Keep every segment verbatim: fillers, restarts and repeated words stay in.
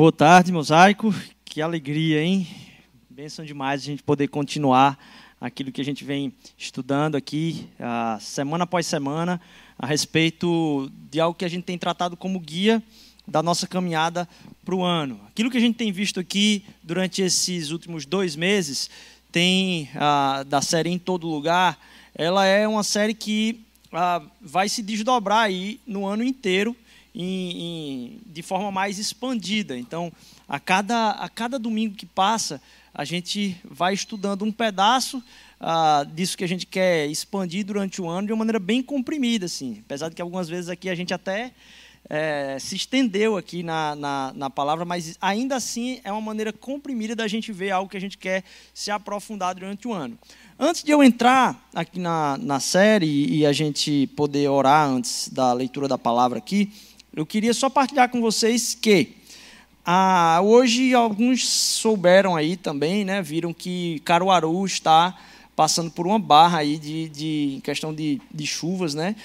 Boa tarde, Mosaico. Que alegria, hein? Bênção demais a gente poder continuar aquilo que a gente vem estudando aqui, uh, semana após semana, a respeito de algo que a gente tem tratado como guia da nossa caminhada para o ano. Aquilo que a gente tem visto aqui durante esses últimos dois meses, tem uh, da série Em Todo Lugar, ela é uma série que uh, vai se desdobrar aí no ano inteiro, Em, em, de forma mais expandida. Então, a cada, a cada domingo que passa, a gente vai estudando um pedaço ah, disso que a gente quer expandir durante o ano de uma maneira bem comprimida, assim. Apesar de que algumas vezes aqui a gente até é, se estendeu aqui na, na, na palavra, mas ainda assim é uma maneira comprimida da gente ver algo que a gente quer se aprofundar durante o ano. Antes de eu entrar aqui na, na série e a gente poder orar antes da leitura da palavra aqui, eu queria só partilhar com vocês que ah, hoje alguns souberam aí também, né, viram que Caruaru está passando por uma barra aí de, de questão de, de chuvas, né?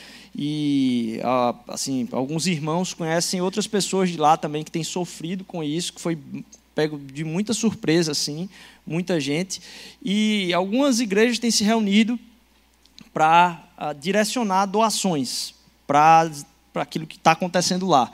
E ah, assim, alguns irmãos conhecem outras pessoas de lá também que têm sofrido com isso, que foi pego de muita surpresa, assim, muita gente. E algumas igrejas têm se reunido para ah, direcionar doações para para aquilo que está acontecendo lá.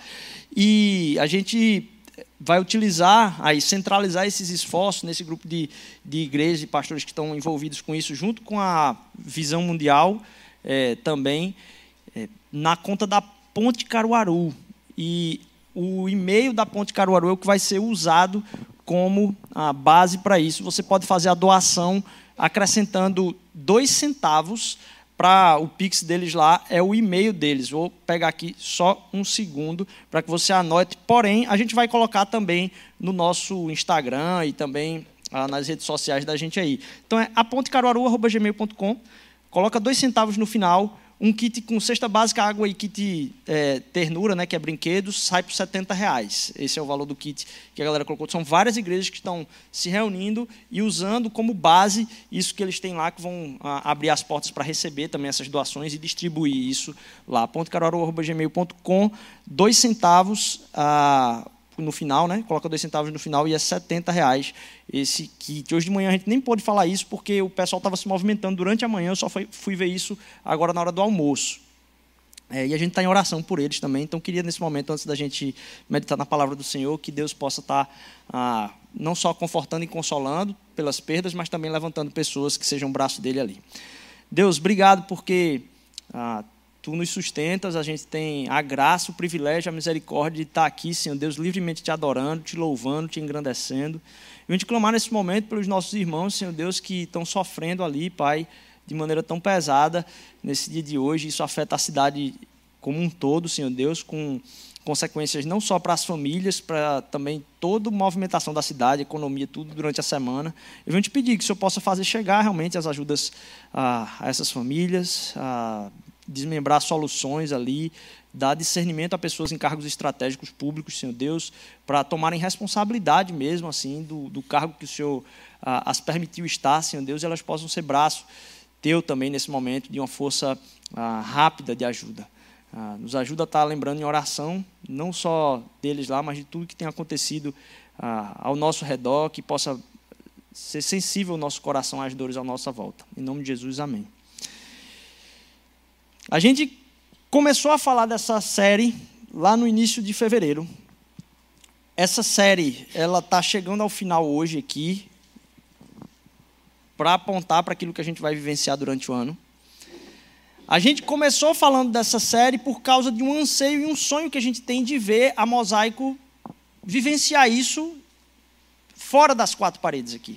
E a gente vai utilizar, aí, centralizar esses esforços nesse grupo de, de igrejas e pastores que estão envolvidos com isso, junto com a Visão Mundial, é, também, é, na conta da Ponte Caruaru. E o e-mail da Ponte Caruaru é o que vai ser usado como a base para isso. Você pode fazer a doação acrescentando dois centavos para o Pix deles lá, é o e-mail deles. Vou pegar aqui só um segundo para que você anote. Porém, a gente vai colocar também no nosso Instagram e também ah, nas redes sociais da gente aí. Então, é apontecaruaru arroba gmail ponto com. Coloca dois centavos no final. Um kit com cesta básica, água e kit é, ternura, né, que é brinquedos, sai por setenta reais. Esse é o valor do kit que a galera colocou. São várias igrejas que estão se reunindo e usando como base isso que eles têm lá, que vão a, abrir as portas para receber também essas doações e distribuir isso lá. apontecaruaru arroba gmail ponto com, dois centavos ah, no final, né? Coloca dois centavos no final e é setenta reais esse kit. Hoje de manhã a gente nem pôde falar isso porque o pessoal estava se movimentando durante a manhã, eu só fui, fui ver isso agora na hora do almoço. É, e a gente está em oração por eles também, então queria nesse momento, antes da gente meditar na palavra do Senhor, que Deus possa estar ah, não só confortando e consolando pelas perdas, mas também levantando pessoas que sejam o braço dele ali. Deus, obrigado porque ah, Tu nos sustentas, a gente tem a graça, o privilégio, a misericórdia de estar aqui, Senhor Deus, livremente te adorando, te louvando, te engrandecendo. E a gente clamar nesse momento pelos nossos irmãos, Senhor Deus, que estão sofrendo ali, Pai, de maneira tão pesada nesse dia de hoje. Isso afeta a cidade como um todo, Senhor Deus, com consequências não só para as famílias, para também toda a movimentação da cidade, economia, tudo durante a semana. Eu vou te pedir que o Senhor possa fazer chegar realmente as ajudas a, a essas famílias, a desmembrar soluções ali, dar discernimento a pessoas em cargos estratégicos públicos, Senhor Deus, para tomarem responsabilidade mesmo assim do, do cargo que o Senhor ah, as permitiu estar, Senhor Deus, e elas possam ser braço Teu também nesse momento de uma força ah, rápida de ajuda. Ah, nos ajuda a estar lembrando em oração, não só deles lá, mas de tudo que tem acontecido ah, ao nosso redor, que possa ser sensível o nosso coração às dores à nossa volta. Em nome de Jesus, amém. A gente começou a falar dessa série lá no início de fevereiro. Essa série, ela está chegando ao final hoje aqui, para apontar para aquilo que a gente vai vivenciar durante o ano. A gente começou falando dessa série por causa de um anseio e um sonho que a gente tem de ver a Mosaico vivenciar isso fora das quatro paredes aqui.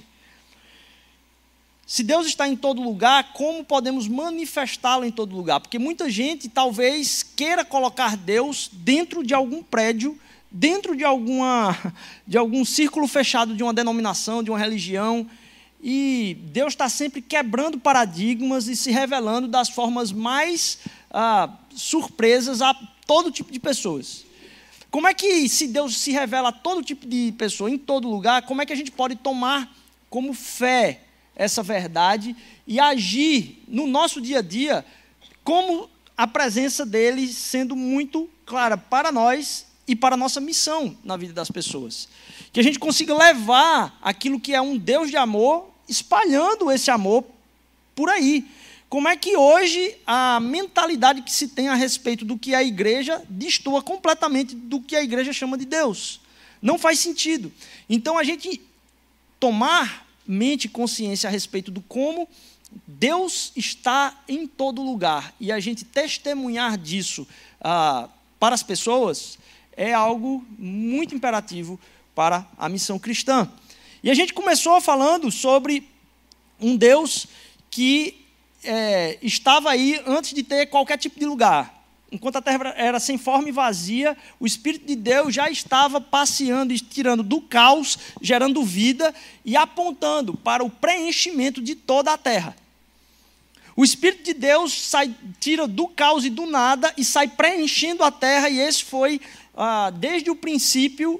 Se Deus está em todo lugar, como podemos manifestá-lo em todo lugar? Porque muita gente talvez queira colocar Deus dentro de algum prédio, dentro de, alguma, de algum círculo fechado de uma denominação, de uma religião, e Deus está sempre quebrando paradigmas e se revelando das formas mais ah, surpresas a todo tipo de pessoas. Como é que, se Deus se revela a todo tipo de pessoa, em todo lugar, como é que a gente pode tomar como fé essa verdade e agir no nosso dia a dia como a presença dele sendo muito clara para nós e para a nossa missão na vida das pessoas. Que a gente consiga levar aquilo que é um Deus de amor, espalhando esse amor por aí. Como é que hoje a mentalidade que se tem a respeito do que é a igreja destoa completamente do que a igreja chama de Deus? Não faz sentido. Então, a gente tomar mente e consciência a respeito do como Deus está em todo lugar e a gente testemunhar disso ah, para as pessoas é algo muito imperativo para a missão cristã. E a gente começou falando sobre um Deus que é, estava aí antes de ter qualquer tipo de lugar. Enquanto a terra era sem forma e vazia, o Espírito de Deus já estava passeando e tirando do caos, gerando vida e apontando para o preenchimento de toda a terra. O Espírito de Deus sai, tira do caos e do nada e sai preenchendo a terra, e esse foi, ah, desde o princípio,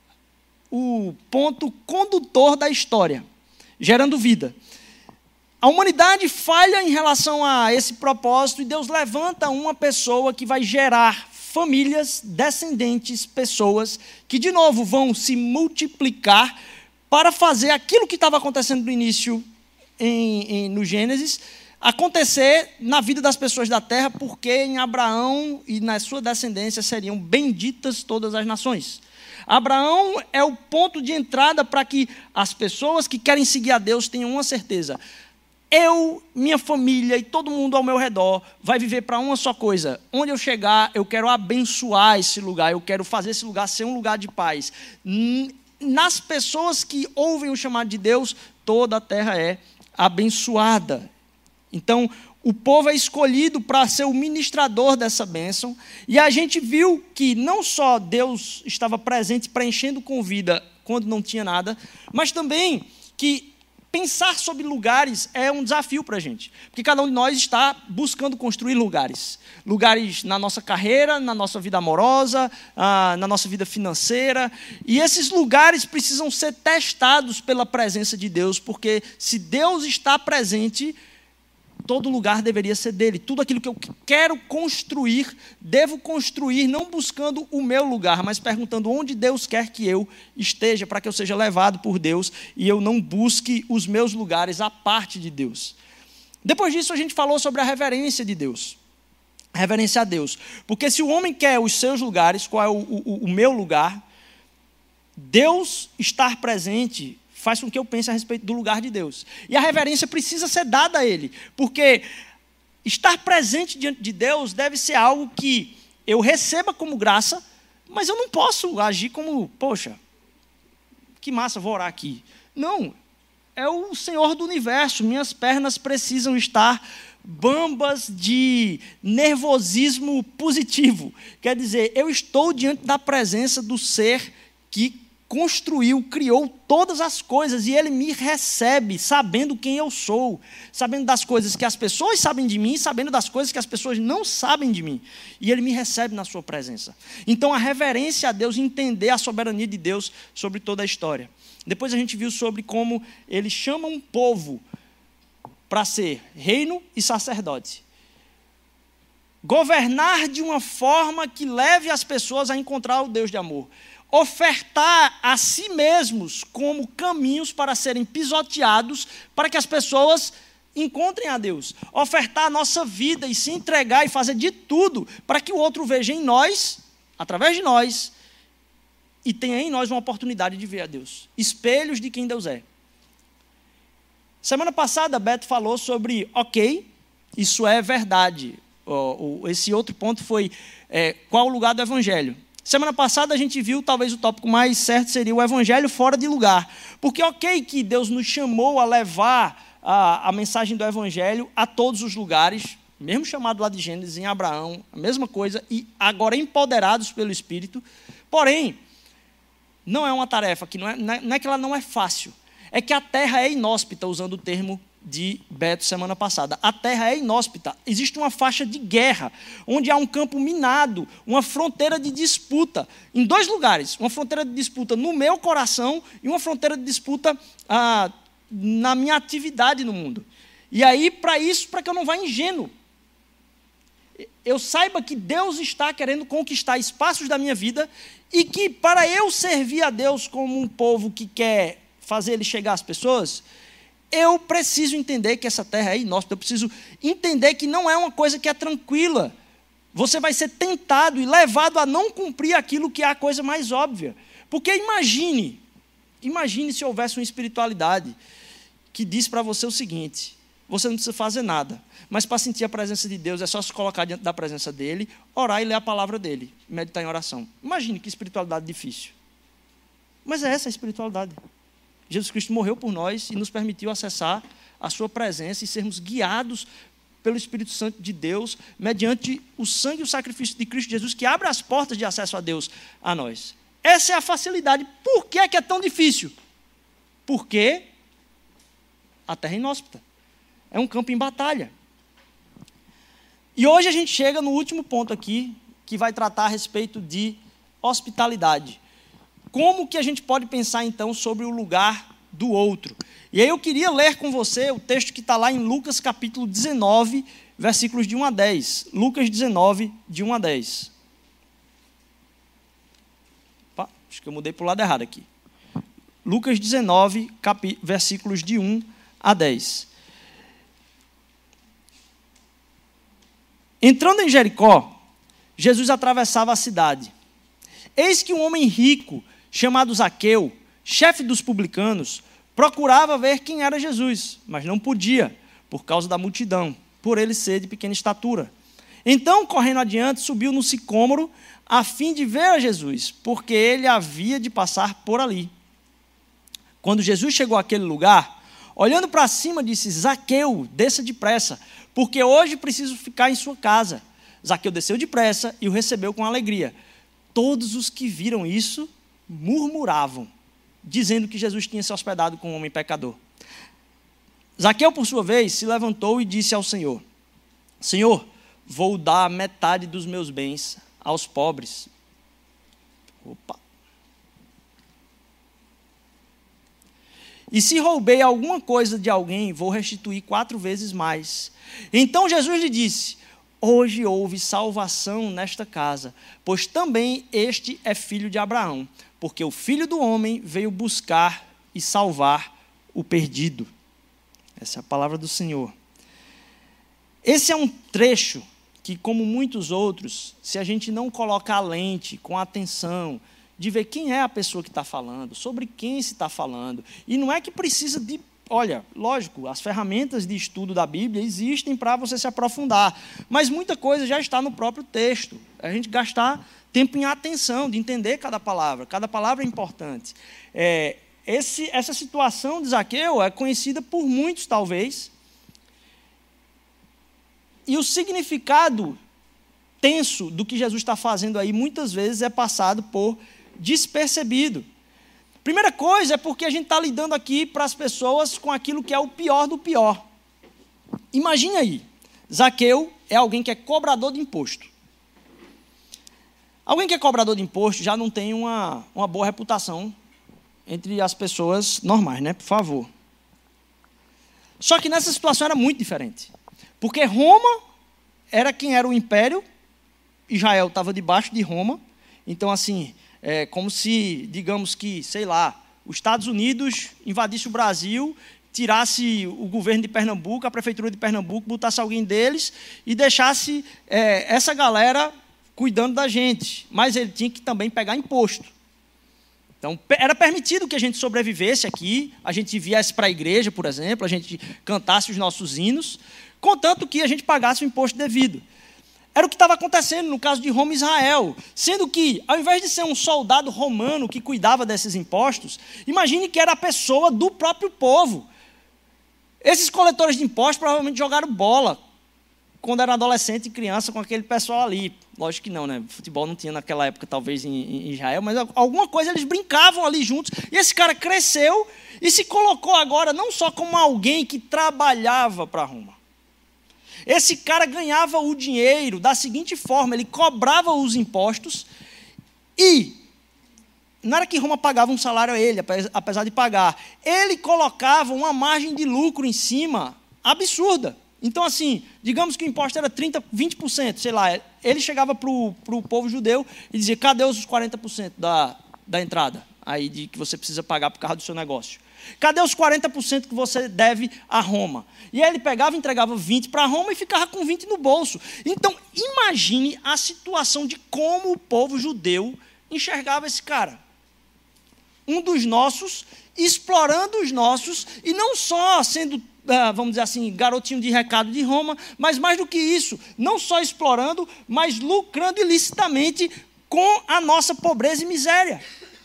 o ponto condutor da história, gerando vida. A humanidade falha em relação a esse propósito e Deus levanta uma pessoa que vai gerar famílias, descendentes, pessoas que, de novo, vão se multiplicar para fazer aquilo que estava acontecendo no início, em, em, no Gênesis, acontecer na vida das pessoas da terra, porque em Abraão e na sua descendência seriam benditas todas as nações. Abraão é o ponto de entrada para que as pessoas que querem seguir a Deus tenham uma certeza. Eu, minha família e todo mundo ao meu redor vai viver para uma só coisa. Onde eu chegar, eu quero abençoar esse lugar, eu quero fazer esse lugar ser um lugar de paz. Nas pessoas que ouvem o chamado de Deus, toda a terra é abençoada. Então, o povo é escolhido para ser o ministrador dessa bênção. E a gente viu que não só Deus estava presente, preenchendo com vida quando não tinha nada, mas também que pensar sobre lugares é um desafio para a gente, porque cada um de nós está buscando construir lugares. Lugares na nossa carreira, na nossa vida amorosa, ah, na nossa vida financeira. E esses lugares precisam ser testados pela presença de Deus, porque se Deus está presente, todo lugar deveria ser dele. Tudo aquilo que eu quero construir, devo construir não buscando o meu lugar, mas perguntando onde Deus quer que eu esteja, para que eu seja levado por Deus e eu não busque os meus lugares à parte de Deus. Depois disso, a gente falou sobre a reverência de Deus. A reverência a Deus. Porque se o homem quer os seus lugares, qual é o, o, o meu lugar, Deus estar presente faz com que eu pense a respeito do lugar de Deus. E a reverência precisa ser dada a Ele, porque estar presente diante de Deus deve ser algo que eu receba como graça, mas eu não posso agir como, poxa, que massa, vou orar aqui. Não, é o Senhor do universo, minhas pernas precisam estar bambas de nervosismo positivo. Quer dizer, eu estou diante da presença do ser que construiu, criou todas as coisas, e Ele me recebe sabendo quem eu sou, sabendo das coisas que as pessoas sabem de mim, sabendo das coisas que as pessoas não sabem de mim, e Ele me recebe na sua presença. Então a reverência a Deus, entender a soberania de Deus sobre toda a história. Depois a gente viu sobre como Ele chama um povo para ser reino e sacerdote. Governar de uma forma que leve as pessoas a encontrar o Deus de amor. Ofertar a si mesmos como caminhos para serem pisoteados, para que as pessoas encontrem a Deus. Ofertar a nossa vida e se entregar e fazer de tudo para que o outro veja em nós, através de nós, e tenha em nós uma oportunidade de ver a Deus. Espelhos de quem Deus é. Semana passada, Beto falou sobre, ok, isso é verdade. Esse outro ponto foi, é, qual o lugar do Evangelho? Semana passada a gente viu, talvez o tópico mais certo seria o evangelho fora de lugar. Porque ok que Deus nos chamou a levar a, a mensagem do evangelho a todos os lugares, mesmo chamado lá de Gênesis, em Abraão, a mesma coisa, e agora empoderados pelo Espírito. Porém, não é uma tarefa, que não é, não é que ela não é fácil, é que a terra é inóspita, usando o termo de Beto semana passada. A terra é inóspita, existe uma faixa de guerra, onde há um campo minado, uma fronteira de disputa, em dois lugares, uma fronteira de disputa no meu coração e uma fronteira de disputa ah, na minha atividade no mundo. E aí, para isso, para que eu não vá ingênuo. eu saiba que Deus está querendo conquistar espaços da minha vida e que para eu servir a Deus como um povo que quer fazer ele chegar às pessoas, eu preciso entender que essa terra é inóspita, eu preciso entender que não é uma coisa que é tranquila. Você vai ser tentado e levado a não cumprir aquilo que é a coisa mais óbvia. Porque imagine, imagine se houvesse uma espiritualidade que diz para você o seguinte: você não precisa fazer nada, mas para sentir a presença de Deus é só se colocar diante da presença dele, orar e ler a palavra dele, meditar em oração. Imagine que espiritualidade difícil. Mas é essa a espiritualidade. Jesus Cristo morreu por nós e nos permitiu acessar a sua presença e sermos guiados pelo Espírito Santo de Deus, mediante o sangue e o sacrifício de Cristo Jesus, que abre as portas de acesso a Deus a nós. Essa é a facilidade. Por que é que é tão difícil? Porque a terra é inóspita. É um campo em batalha. E hoje a gente chega no último ponto aqui, que vai tratar a respeito de hospitalidade. Como que a gente pode pensar, então, sobre o lugar do outro? E aí eu queria ler com você o texto que está lá em Lucas capítulo dezenove, versículos de um a dez. Lucas dezenove, de um a dez. Opa, acho que eu mudei para o lado errado aqui. Lucas dezenove, capi... versículos de um a dez. Entrando em Jericó, Jesus atravessava a cidade. Eis que um homem rico, chamado Zaqueu, chefe dos publicanos, procurava ver quem era Jesus, mas não podia, por causa da multidão, por ele ser de pequena estatura. Então, correndo adiante, subiu no sicômoro, a fim de ver a Jesus, porque ele havia de passar por ali. Quando Jesus chegou àquele lugar, olhando para cima, disse: Zaqueu, desça depressa, porque hoje preciso ficar em sua casa. Zaqueu desceu depressa e o recebeu com alegria. Todos os que viram isso murmuravam, dizendo que Jesus tinha se hospedado com um homem pecador. Zaqueu, por sua vez, se levantou e disse ao Senhor: Senhor, vou dar metade dos meus bens aos pobres. Opa! E se roubei alguma coisa de alguém, vou restituir quatro vezes mais. Então Jesus lhe disse: hoje houve salvação nesta casa, pois também este é filho de Abraão, porque o Filho do Homem veio buscar e salvar o perdido. Essa é a palavra do Senhor. Esse é um trecho que, como muitos outros, se a gente não colocar a lente com atenção, de ver quem é a pessoa que está falando, sobre quem se está falando, e não é que precisa de... Olha, lógico, as ferramentas de estudo da Bíblia existem para você se aprofundar, mas muita coisa já está no próprio texto. A gente gastar tempo em atenção, de entender cada palavra. Cada palavra é importante. É, esse, essa situação de Zaqueu é conhecida por muitos, talvez, e o significado tenso do que Jesus está fazendo aí, muitas vezes é passado por despercebido. Primeira coisa é porque a gente está lidando aqui para as pessoas com aquilo que é o pior do pior. Imagine aí, Zaqueu é alguém que é cobrador de imposto. Alguém que é cobrador de imposto já não tem uma, uma boa reputação entre as pessoas normais, né? Por favor. Só que nessa situação era muito diferente. Porque Roma era quem era o império, Israel estava debaixo de Roma, então assim... É como se, digamos que, sei lá, os Estados Unidos invadisse o Brasil, tirasse o governo de Pernambuco, a prefeitura de Pernambuco, botasse alguém deles e deixasse é, essa galera cuidando da gente. Mas ele tinha que também pegar imposto. Então, era permitido que a gente sobrevivesse aqui, a gente viesse para a igreja, por exemplo, a gente cantasse os nossos hinos, contanto que a gente pagasse o imposto devido. Era o que estava acontecendo no caso de Roma e Israel. Sendo que, ao invés de ser um soldado romano que cuidava desses impostos, imagine que era a pessoa do próprio povo. Esses coletores de impostos provavelmente jogaram bola quando era adolescente e criança com aquele pessoal ali. Lógico que não, né? Futebol não tinha naquela época, talvez, em, em Israel, mas alguma coisa eles brincavam ali juntos. E esse cara cresceu e se colocou agora não só como alguém que trabalhava para Roma. Esse cara ganhava o dinheiro da seguinte forma: ele cobrava os impostos e, não era que Roma pagava um salário a ele, apesar de pagar, ele colocava uma margem de lucro em cima absurda. Então, assim, digamos que o imposto era trinta por cento, vinte por cento, sei lá. Ele chegava para o povo judeu e dizia, cadê os quarenta por cento da, da entrada aí de que você precisa pagar por causa do seu negócio? Cadê os quarenta por cento que você deve a Roma? E aí ele pegava e entregava vinte para Roma e ficava com vinte no bolso. Então, imagine a situação de como o povo judeu enxergava esse cara. Um dos nossos, explorando os nossos, e não só sendo, vamos dizer assim, garotinho de recado de Roma, mas mais do que isso, não só explorando, mas lucrando ilicitamente com a nossa pobreza e miséria.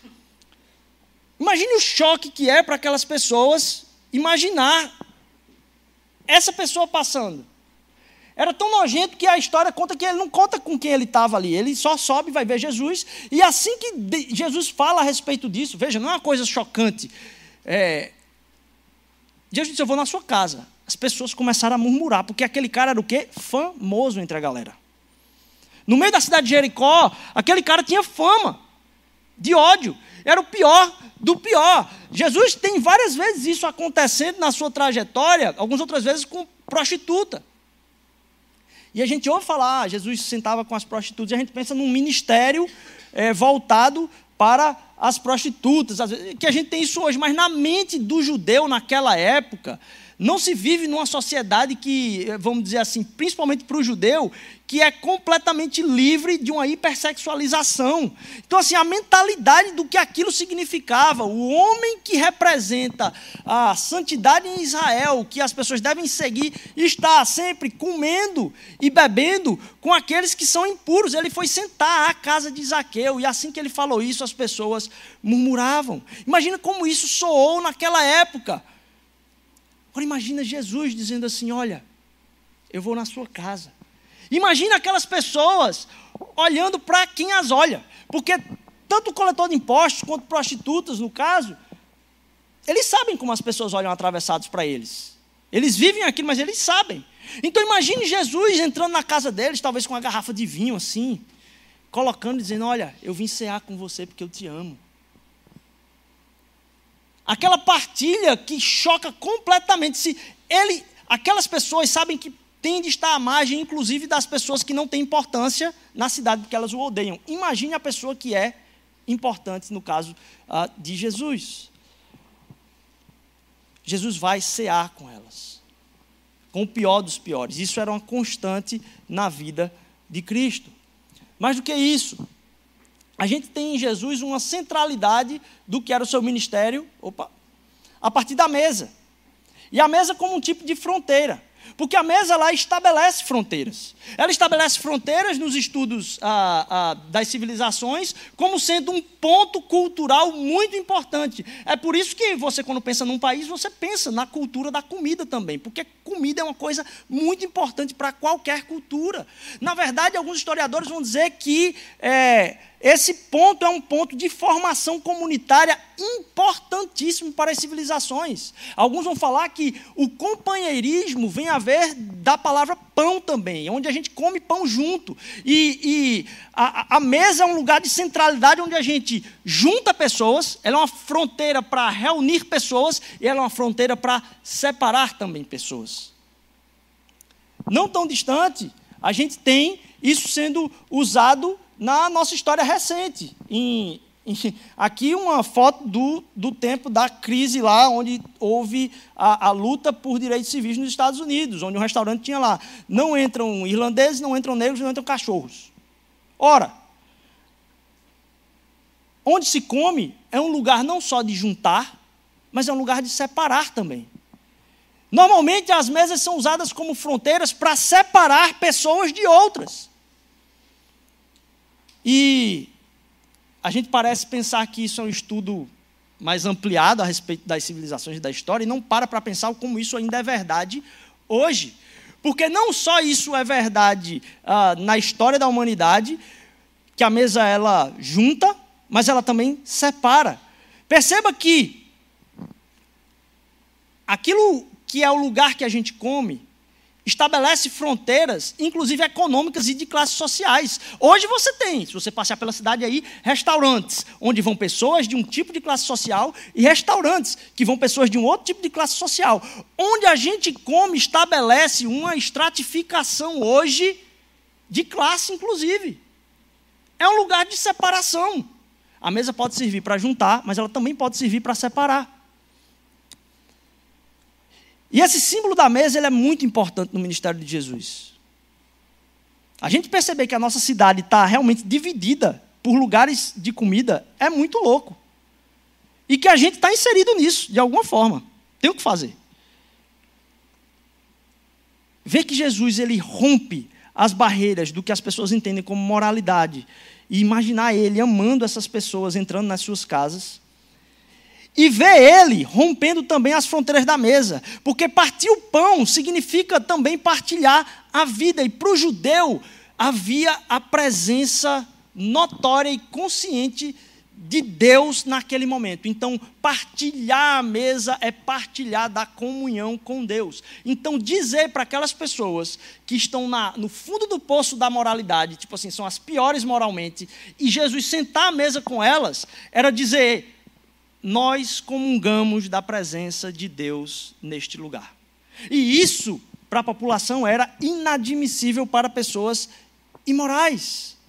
Imagine o choque que é para aquelas pessoas imaginar essa pessoa passando. Era tão nojento que a história conta que ele não conta com quem ele estava ali. Ele só sobe e vai ver Jesus. E assim que Jesus fala a respeito disso, veja, não é uma coisa chocante. É, Jesus disse, eu vou na sua casa. As pessoas começaram a murmurar, porque aquele cara era o quê? Famoso entre a galera. No meio da cidade de Jericó, aquele cara tinha fama de ódio. Era o pior do pior. Jesus tem várias vezes isso acontecendo na sua trajetória, algumas outras vezes com prostituta. E a gente ouve falar, ah, Jesus sentava com as prostitutas, e a gente pensa num ministério é, voltado para as prostitutas, que a gente tem isso hoje, mas na mente do judeu naquela época, não se vive numa sociedade que, vamos dizer assim, principalmente para o judeu, que é completamente livre de uma hipersexualização. Então, assim, a mentalidade do que aquilo significava, o homem que representa a santidade em Israel, que as pessoas devem seguir, está sempre comendo e bebendo com aqueles que são impuros. Ele foi sentar à casa de Zaqueu, e assim que ele falou isso, as pessoas murmuravam. Imagina como isso soou naquela época. Agora imagina Jesus dizendo assim, olha, eu vou na sua casa. Imagina aquelas pessoas olhando para quem as olha. Porque tanto o coletor de impostos quanto prostitutas, no caso, eles sabem como as pessoas olham atravessados para eles. Eles vivem aquilo, mas eles sabem. Então imagine Jesus entrando na casa deles, talvez com uma garrafa de vinho assim, colocando e dizendo, olha, eu vim cear com você porque eu te amo. Aquela partilha que choca completamente. Se ele, aquelas pessoas sabem que tem de estar à margem, inclusive, das pessoas que não têm importância na cidade, porque elas o odeiam. Imagine a pessoa que é importante, no caso uh, de Jesus. Jesus vai cear com elas, com o pior dos piores. Isso era uma constante na vida de Cristo. Mais do que isso, a gente tem em Jesus uma centralidade do que era o seu ministério, opa, a partir da mesa. E a mesa como um tipo de fronteira. Porque a mesa lá estabelece fronteiras. Ela estabelece fronteiras nos estudos ah, ah, das civilizações como sendo um ponto cultural muito importante. É por isso que você, quando pensa num país, você pensa na cultura da comida também. Porque comida é uma coisa muito importante para qualquer cultura. Na verdade, alguns historiadores vão dizer que é, esse ponto é um ponto de formação comunitária importantíssimo para as civilizações. Alguns vão falar que o companheirismo vem a ver da palavra pão também, onde a gente come pão junto. E, e a, a mesa é um lugar de centralidade onde a gente junta pessoas, ela é uma fronteira para reunir pessoas e ela é uma fronteira para separar também pessoas. Não tão distante, a gente tem isso sendo usado na nossa história recente. Em, em, aqui uma foto do, do tempo da crise lá, onde houve a, a luta por direitos civis nos Estados Unidos, onde um restaurante tinha lá, não entram irlandeses, não entram negros, não entram cachorros. Ora, onde se come é um lugar não só de juntar, mas é um lugar de separar também. Normalmente as mesas são usadas como fronteiras para separar pessoas de outras. E a gente parece pensar que isso é um estudo mais ampliado a respeito das civilizações e da história, e não para para pensar como isso ainda é verdade hoje. Porque não só isso é verdade ah, na história da humanidade, que a mesa ela junta, mas ela também separa. Perceba que aquilo que é o lugar que a gente come estabelece fronteiras, inclusive econômicas e de classes sociais. Hoje você tem, se você passear pela cidade aí, restaurantes, onde vão pessoas de um tipo de classe social e restaurantes que vão pessoas de um outro tipo de classe social. Onde a gente come estabelece uma estratificação hoje de classe, inclusive. É um lugar de separação. A mesa pode servir para juntar, mas ela também pode servir para separar. E esse símbolo da mesa ele é muito importante no ministério de Jesus. A gente perceber que a nossa cidade está realmente dividida por lugares de comida é muito louco. E que a gente está inserido nisso, de alguma forma. Tem o que fazer. Ver que Jesus ele rompe as barreiras do que as pessoas entendem como moralidade e imaginar ele amando essas pessoas, entrando nas suas casas. E ver ele rompendo também as fronteiras da mesa. Porque partir o pão significa também partilhar a vida. E para o judeu havia a presença notória e consciente de Deus naquele momento. Então, partilhar a mesa é partilhar da comunhão com Deus. Então, dizer para aquelas pessoas que estão na, no fundo do poço da moralidade, tipo assim, são as piores moralmente, e Jesus sentar à mesa com elas, era dizer: nós comungamos da presença de Deus neste lugar. E isso, para a população, era inadmissível para pessoas imorais.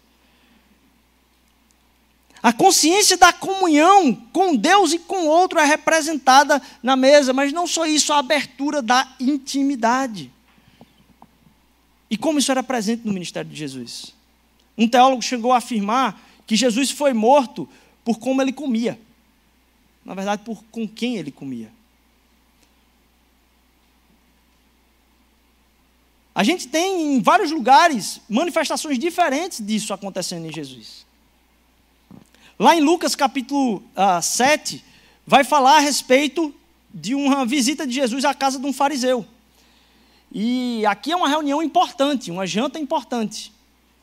A consciência da comunhão com Deus e com o outro é representada na mesa, mas não só isso, a abertura da intimidade. E como isso era presente no ministério de Jesus? Um teólogo chegou a afirmar que Jesus foi morto por como ele comia. Na verdade, por com quem ele comia. A gente tem em vários lugares manifestações diferentes disso acontecendo em Jesus. Lá em Lucas capítulo uh, sete, vai falar a respeito de uma visita de Jesus à casa de um fariseu. E aqui é uma reunião importante, uma janta importante.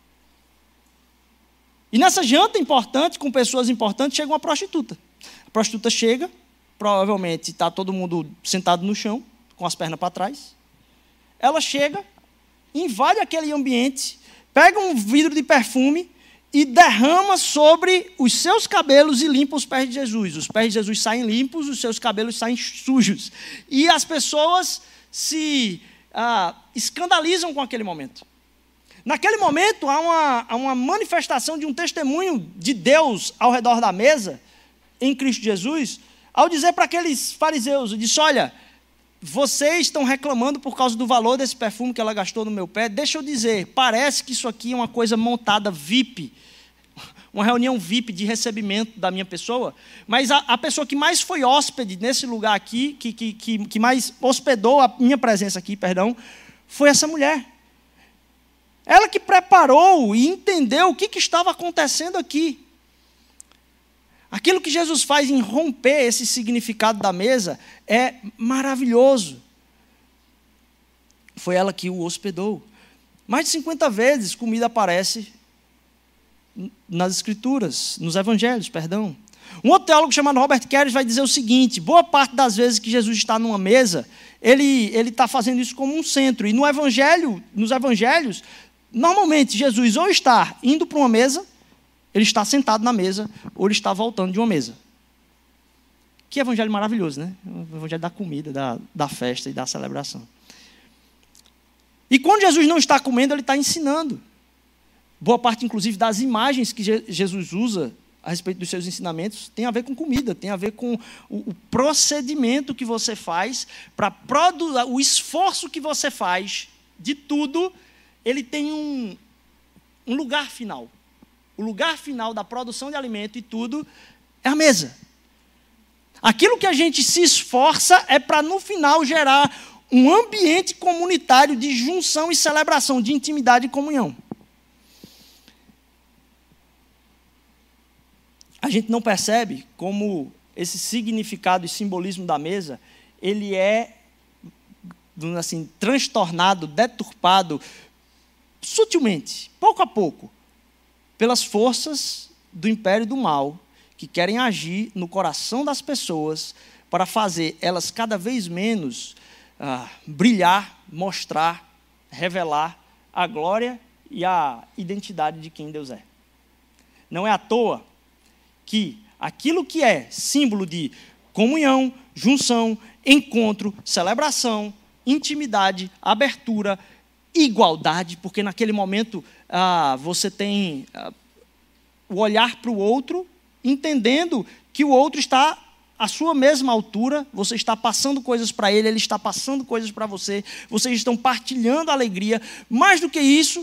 E nessa janta importante, com pessoas importantes, chega uma prostituta. A prostituta chega, provavelmente está todo mundo sentado no chão, com as pernas para trás. Ela chega, invade aquele ambiente, pega um vidro de perfume e derrama sobre os seus cabelos e limpa os pés de Jesus. Os pés de Jesus saem limpos, os seus cabelos saem sujos. E as pessoas se ah, escandalizam com aquele momento. Naquele momento, há uma, há uma manifestação de um testemunho de Deus ao redor da mesa, em Cristo Jesus, ao dizer para aqueles fariseus, disse: olha, vocês estão reclamando por causa do valor desse perfume que ela gastou no meu pé. Deixa eu dizer, parece que isso aqui é uma coisa montada V I P, uma reunião V I P de recebimento da minha pessoa, mas a, a pessoa que mais foi hóspede nesse lugar aqui, que, que, que, que mais hospedou a minha presença aqui, perdão, foi essa mulher. Ela que preparou e entendeu o que, que estava acontecendo aqui. Aquilo que Jesus faz em romper esse significado da mesa é maravilhoso. Foi ela que o hospedou. Mais de cinquenta vezes comida aparece nas escrituras, nos evangelhos, perdão. Um outro teólogo chamado Robert Carey vai dizer o seguinte: boa parte das vezes que Jesus está numa mesa, ele ele está fazendo isso como um centro. E no evangelho, nos evangelhos, normalmente Jesus ou está indo para uma mesa, ele está sentado na mesa, ou ele está voltando de uma mesa. Que evangelho maravilhoso, né? O evangelho da comida, da, da festa e da celebração. E quando Jesus não está comendo, ele está ensinando. Boa parte, inclusive, das imagens que Je- Jesus usa a respeito dos seus ensinamentos tem a ver com comida, tem a ver com o, o procedimento que você faz para produzir, o esforço que você faz de tudo, ele tem um, um lugar final. O lugar final da produção de alimento e tudo é a mesa. Aquilo que a gente se esforça é para, no final, gerar um ambiente comunitário de junção e celebração, de intimidade e comunhão. A gente não percebe como esse significado e simbolismo da mesa, ele é, assim, transtornado, deturpado, sutilmente, pouco a pouco, pelas forças do império do mal, que querem agir no coração das pessoas para fazer elas cada vez menos ah, brilhar, mostrar revelar a glória e a identidade de quem Deus é. Não é à toa que aquilo que é símbolo de comunhão, junção, encontro, celebração, intimidade, abertura, igualdade, porque naquele momento ah, você tem ah, o olhar para o outro, entendendo que o outro está à sua mesma altura, você está passando coisas para ele, ele está passando coisas para você, vocês estão partilhando a alegria. Mais do que isso,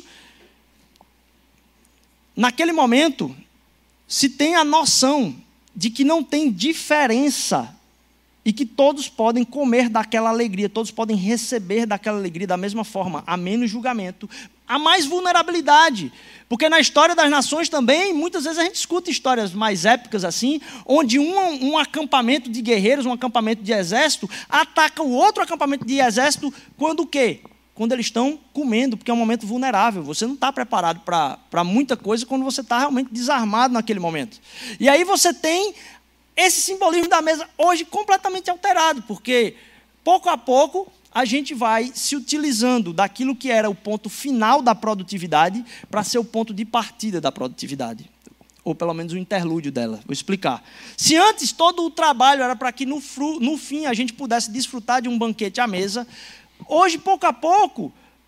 naquele momento, se tem a noção de que não tem diferença e que todos podem comer daquela alegria, todos podem receber daquela alegria da mesma forma, há menos julgamento, há mais vulnerabilidade. Porque na história das nações também, muitas vezes a gente escuta histórias mais épicas assim, onde um, um acampamento de guerreiros, um acampamento de exército, ataca o outro acampamento de exército quando o quê? Quando eles estão comendo, porque é um momento vulnerável. Você não está preparado para muita coisa quando você está realmente desarmado naquele momento. E aí você tem esse simbolismo da mesa hoje completamente alterado, porque pouco a pouco a gente vai se utilizando daquilo que era o ponto final da produtividade para ser o ponto de partida da produtividade, ou pelo menos o interlúdio dela. Vou explicar. Se antes todo o trabalho era para que no, fru, no fim a gente pudesse desfrutar de um banquete à mesa, hoje, pouco a pouco,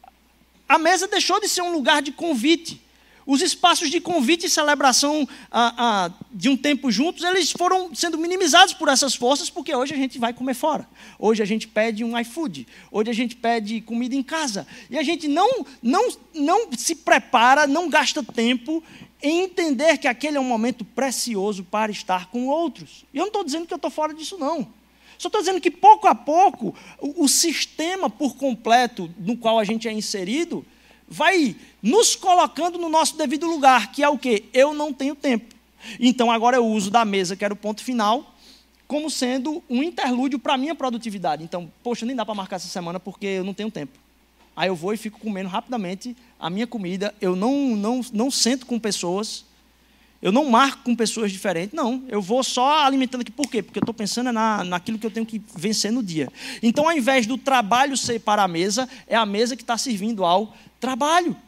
a mesa deixou de ser um lugar de convite. Os espaços de convite e celebração ah, ah, de um tempo juntos, eles foram sendo minimizados por essas forças, porque hoje a gente vai comer fora. Hoje a gente pede um iFood. Hoje a gente pede comida em casa. E a gente não, não, não se prepara, não gasta tempo em entender que aquele é um momento precioso para estar com outros. E eu não estou dizendo que eu estou fora disso, não. Só estou dizendo que, pouco a pouco, o, o sistema por completo no qual a gente é inserido vai nos colocando no nosso devido lugar, que é o quê? Eu não tenho tempo. Então, agora eu uso da mesa, que era o ponto final, como sendo um interlúdio para a minha produtividade. Então, poxa, nem dá para marcar essa semana porque eu não tenho tempo. Aí eu vou e fico comendo rapidamente a minha comida, eu não, não, não sento com pessoas, eu não marco com pessoas diferentes, não. Eu vou só alimentando aqui. Por quê? Porque eu estou pensando na, naquilo que eu tenho que vencer no dia. Então, ao invés do trabalho ser para a mesa, é a mesa que está servindo ao trabalho.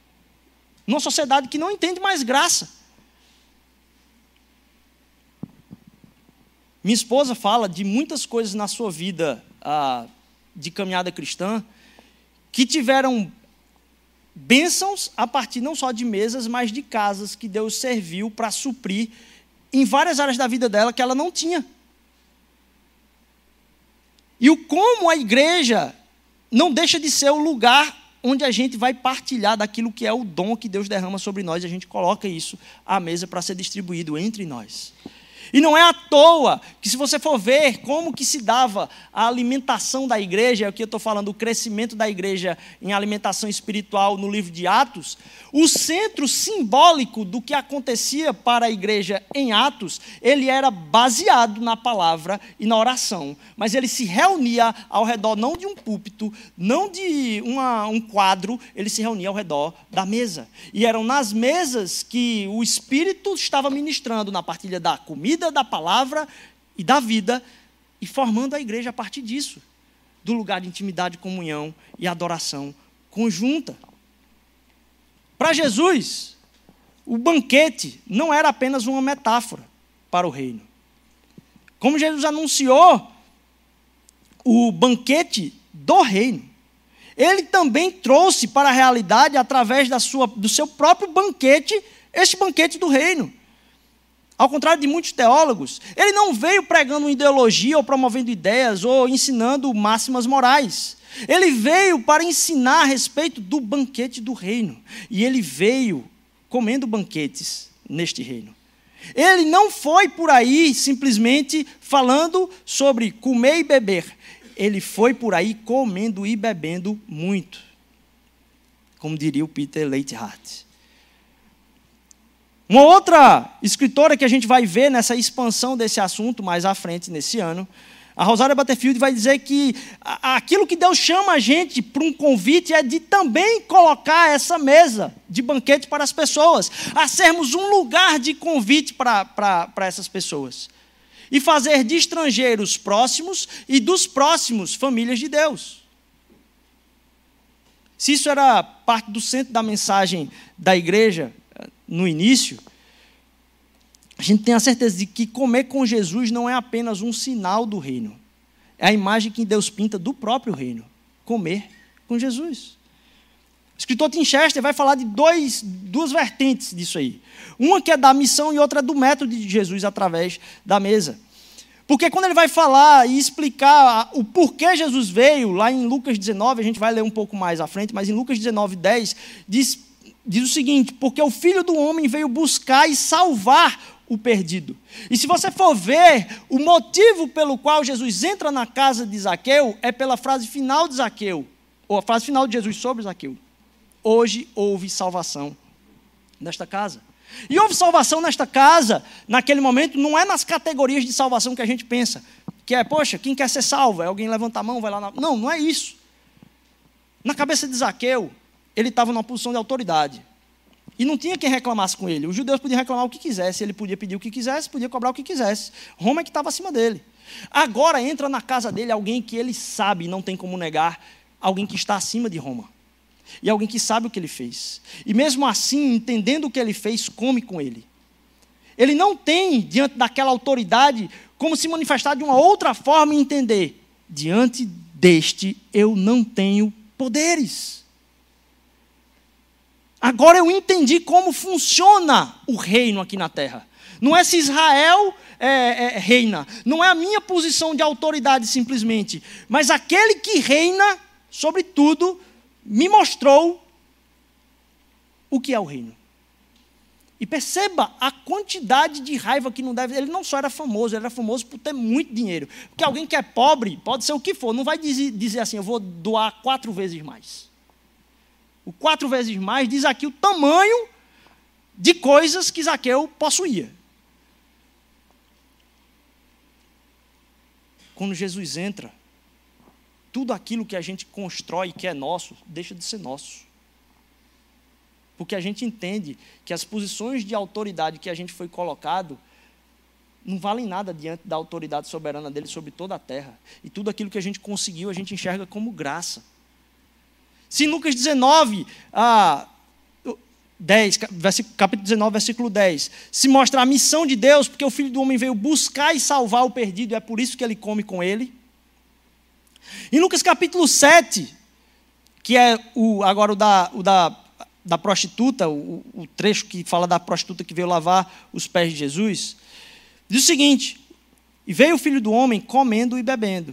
Numa sociedade que não entende mais graça. Minha esposa fala de muitas coisas na sua vida ah, de caminhada cristã que tiveram bênçãos a partir não só de mesas, mas de casas que Deus serviu para suprir em várias áreas da vida dela que ela não tinha. E o como a igreja não deixa de ser o lugar onde a gente vai partilhar daquilo que é o dom que Deus derrama sobre nós, e a gente coloca isso à mesa para ser distribuído entre nós. E não é à toa que, se você for ver como que se dava a alimentação da igreja, aqui eu estou falando do crescimento da igreja em alimentação espiritual no livro de Atos, o centro simbólico do que acontecia para a igreja em Atos, ele era baseado na palavra e na oração, mas ele se reunia ao redor não de um púlpito, não de uma, um quadro, ele se reunia ao redor da mesa. E eram nas mesas que o Espírito estava ministrando na partilha da comida, da palavra e da vida, e formando a igreja a partir disso, do lugar de intimidade, comunhão e adoração conjunta. Para Jesus, o banquete não era apenas uma metáfora para o reino. Como Jesus anunciou o banquete do reino, ele também trouxe para a realidade, através da sua, do seu próprio banquete, este banquete do reino. Ao contrário de muitos teólogos, ele não veio pregando uma ideologia ou promovendo ideias ou ensinando máximas morais. Ele veio para ensinar a respeito do banquete do reino. E ele veio comendo banquetes neste reino. Ele não foi por aí simplesmente falando sobre comer e beber. Ele foi por aí comendo e bebendo muito. Como diria o Peter Leithart. Uma outra escritora que a gente vai ver nessa expansão desse assunto mais à frente nesse ano, a Rosária Butterfield vai dizer que aquilo que Deus chama a gente para um convite é de também colocar essa mesa de banquete para as pessoas, a sermos um lugar de convite para, para, para essas pessoas. E fazer de estrangeiros próximos e dos próximos famílias de Deus. Se isso era parte do centro da mensagem da igreja no início, a gente tem a certeza de que comer com Jesus não é apenas um sinal do reino. É a imagem que Deus pinta do próprio reino. Comer com Jesus. O escritor Tim Chester vai falar de dois, duas vertentes disso aí. Uma que é da missão e outra é do método de Jesus através da mesa. Porque quando ele vai falar e explicar o porquê Jesus veio, lá em Lucas dezenove, a gente vai ler um pouco mais à frente, mas em Lucas dezenove, dez, diz, diz o seguinte: porque o Filho do Homem veio buscar e salvar o perdido. E se você for ver, o motivo pelo qual Jesus entra na casa de Zaqueu é pela frase final de Zaqueu, ou a frase final de Jesus sobre Zaqueu. Hoje houve salvação nesta casa. E houve salvação nesta casa, naquele momento, não é nas categorias de salvação que a gente pensa, que é, poxa, quem quer ser salvo? É alguém levanta a mão, vai lá na... Não, não é isso. Na cabeça de Zaqueu, ele estava numa posição de autoridade. E não tinha quem reclamasse com ele. Os judeus podiam reclamar o que quisesse, ele podia pedir o que quisesse, podia cobrar o que quisesse. Roma é que estava acima dele. Agora entra na casa dele alguém que ele sabe, não tem como negar, alguém que está acima de Roma. E alguém que sabe o que ele fez. E mesmo assim, entendendo o que ele fez, come com ele. Ele não tem, diante daquela autoridade, como se manifestar de uma outra forma e entender: diante deste eu não tenho poderes. Agora eu entendi como funciona o reino aqui na terra. Não é se Israel é, é, reina, não é a minha posição de autoridade simplesmente, mas aquele que reina sobre tudo me mostrou o que é o reino. E perceba a quantidade de raiva que não deve... Ele não só era famoso, ele era famoso por ter muito dinheiro. Porque alguém que é pobre, pode ser o que for, não vai dizer, dizer assim, eu vou doar quatro vezes mais. O quatro vezes mais diz aqui o tamanho de coisas que Zaqueu possuía. Quando Jesus entra, tudo aquilo que a gente constrói que é nosso, deixa de ser nosso. Porque a gente entende que as posições de autoridade que a gente foi colocado não valem nada diante da autoridade soberana dele sobre toda a terra. E tudo aquilo que a gente conseguiu, a gente enxerga como graça. Se em Lucas dezenove, ah, dez, capítulo dezenove, versículo dez, se mostra a missão de Deus, porque o Filho do Homem veio buscar e salvar o perdido, é por isso que ele come com ele. Em Lucas capítulo sete, que é o, agora o da, o da, da prostituta, o, o trecho que fala da prostituta que veio lavar os pés de Jesus, diz o seguinte: e veio o Filho do Homem comendo e bebendo.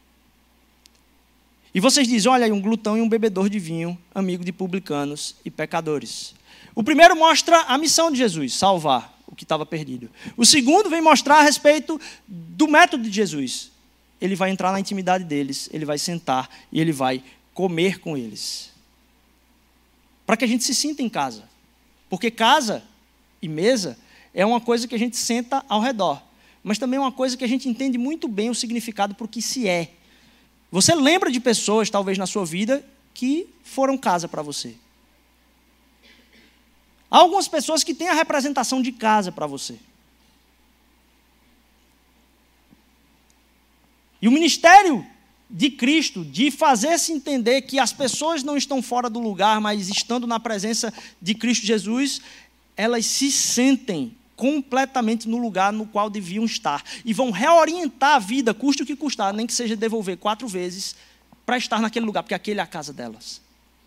E vocês dizem, olha aí, um glutão e um bebedor de vinho, amigo de publicanos e pecadores. O primeiro mostra a missão de Jesus, salvar o que estava perdido. O segundo vem mostrar a respeito do método de Jesus. Ele vai entrar na intimidade deles, ele vai sentar e ele vai comer com eles. Para que a gente se sinta em casa. Porque casa e mesa é uma coisa que a gente senta ao redor. Mas também é uma coisa que a gente entende muito bem o significado para o que se é. Você lembra de pessoas, talvez na sua vida, que foram casa para você. Há algumas pessoas que têm a representação de casa para você. E o ministério de Cristo, de fazer-se entender que as pessoas não estão fora do lugar, mas estando na presença de Cristo Jesus, elas se sentem completamente no lugar no qual deviam estar. E vão reorientar a vida, custe o que custar, nem que seja devolver quatro vezes, para estar naquele lugar, porque aquele é a casa delas.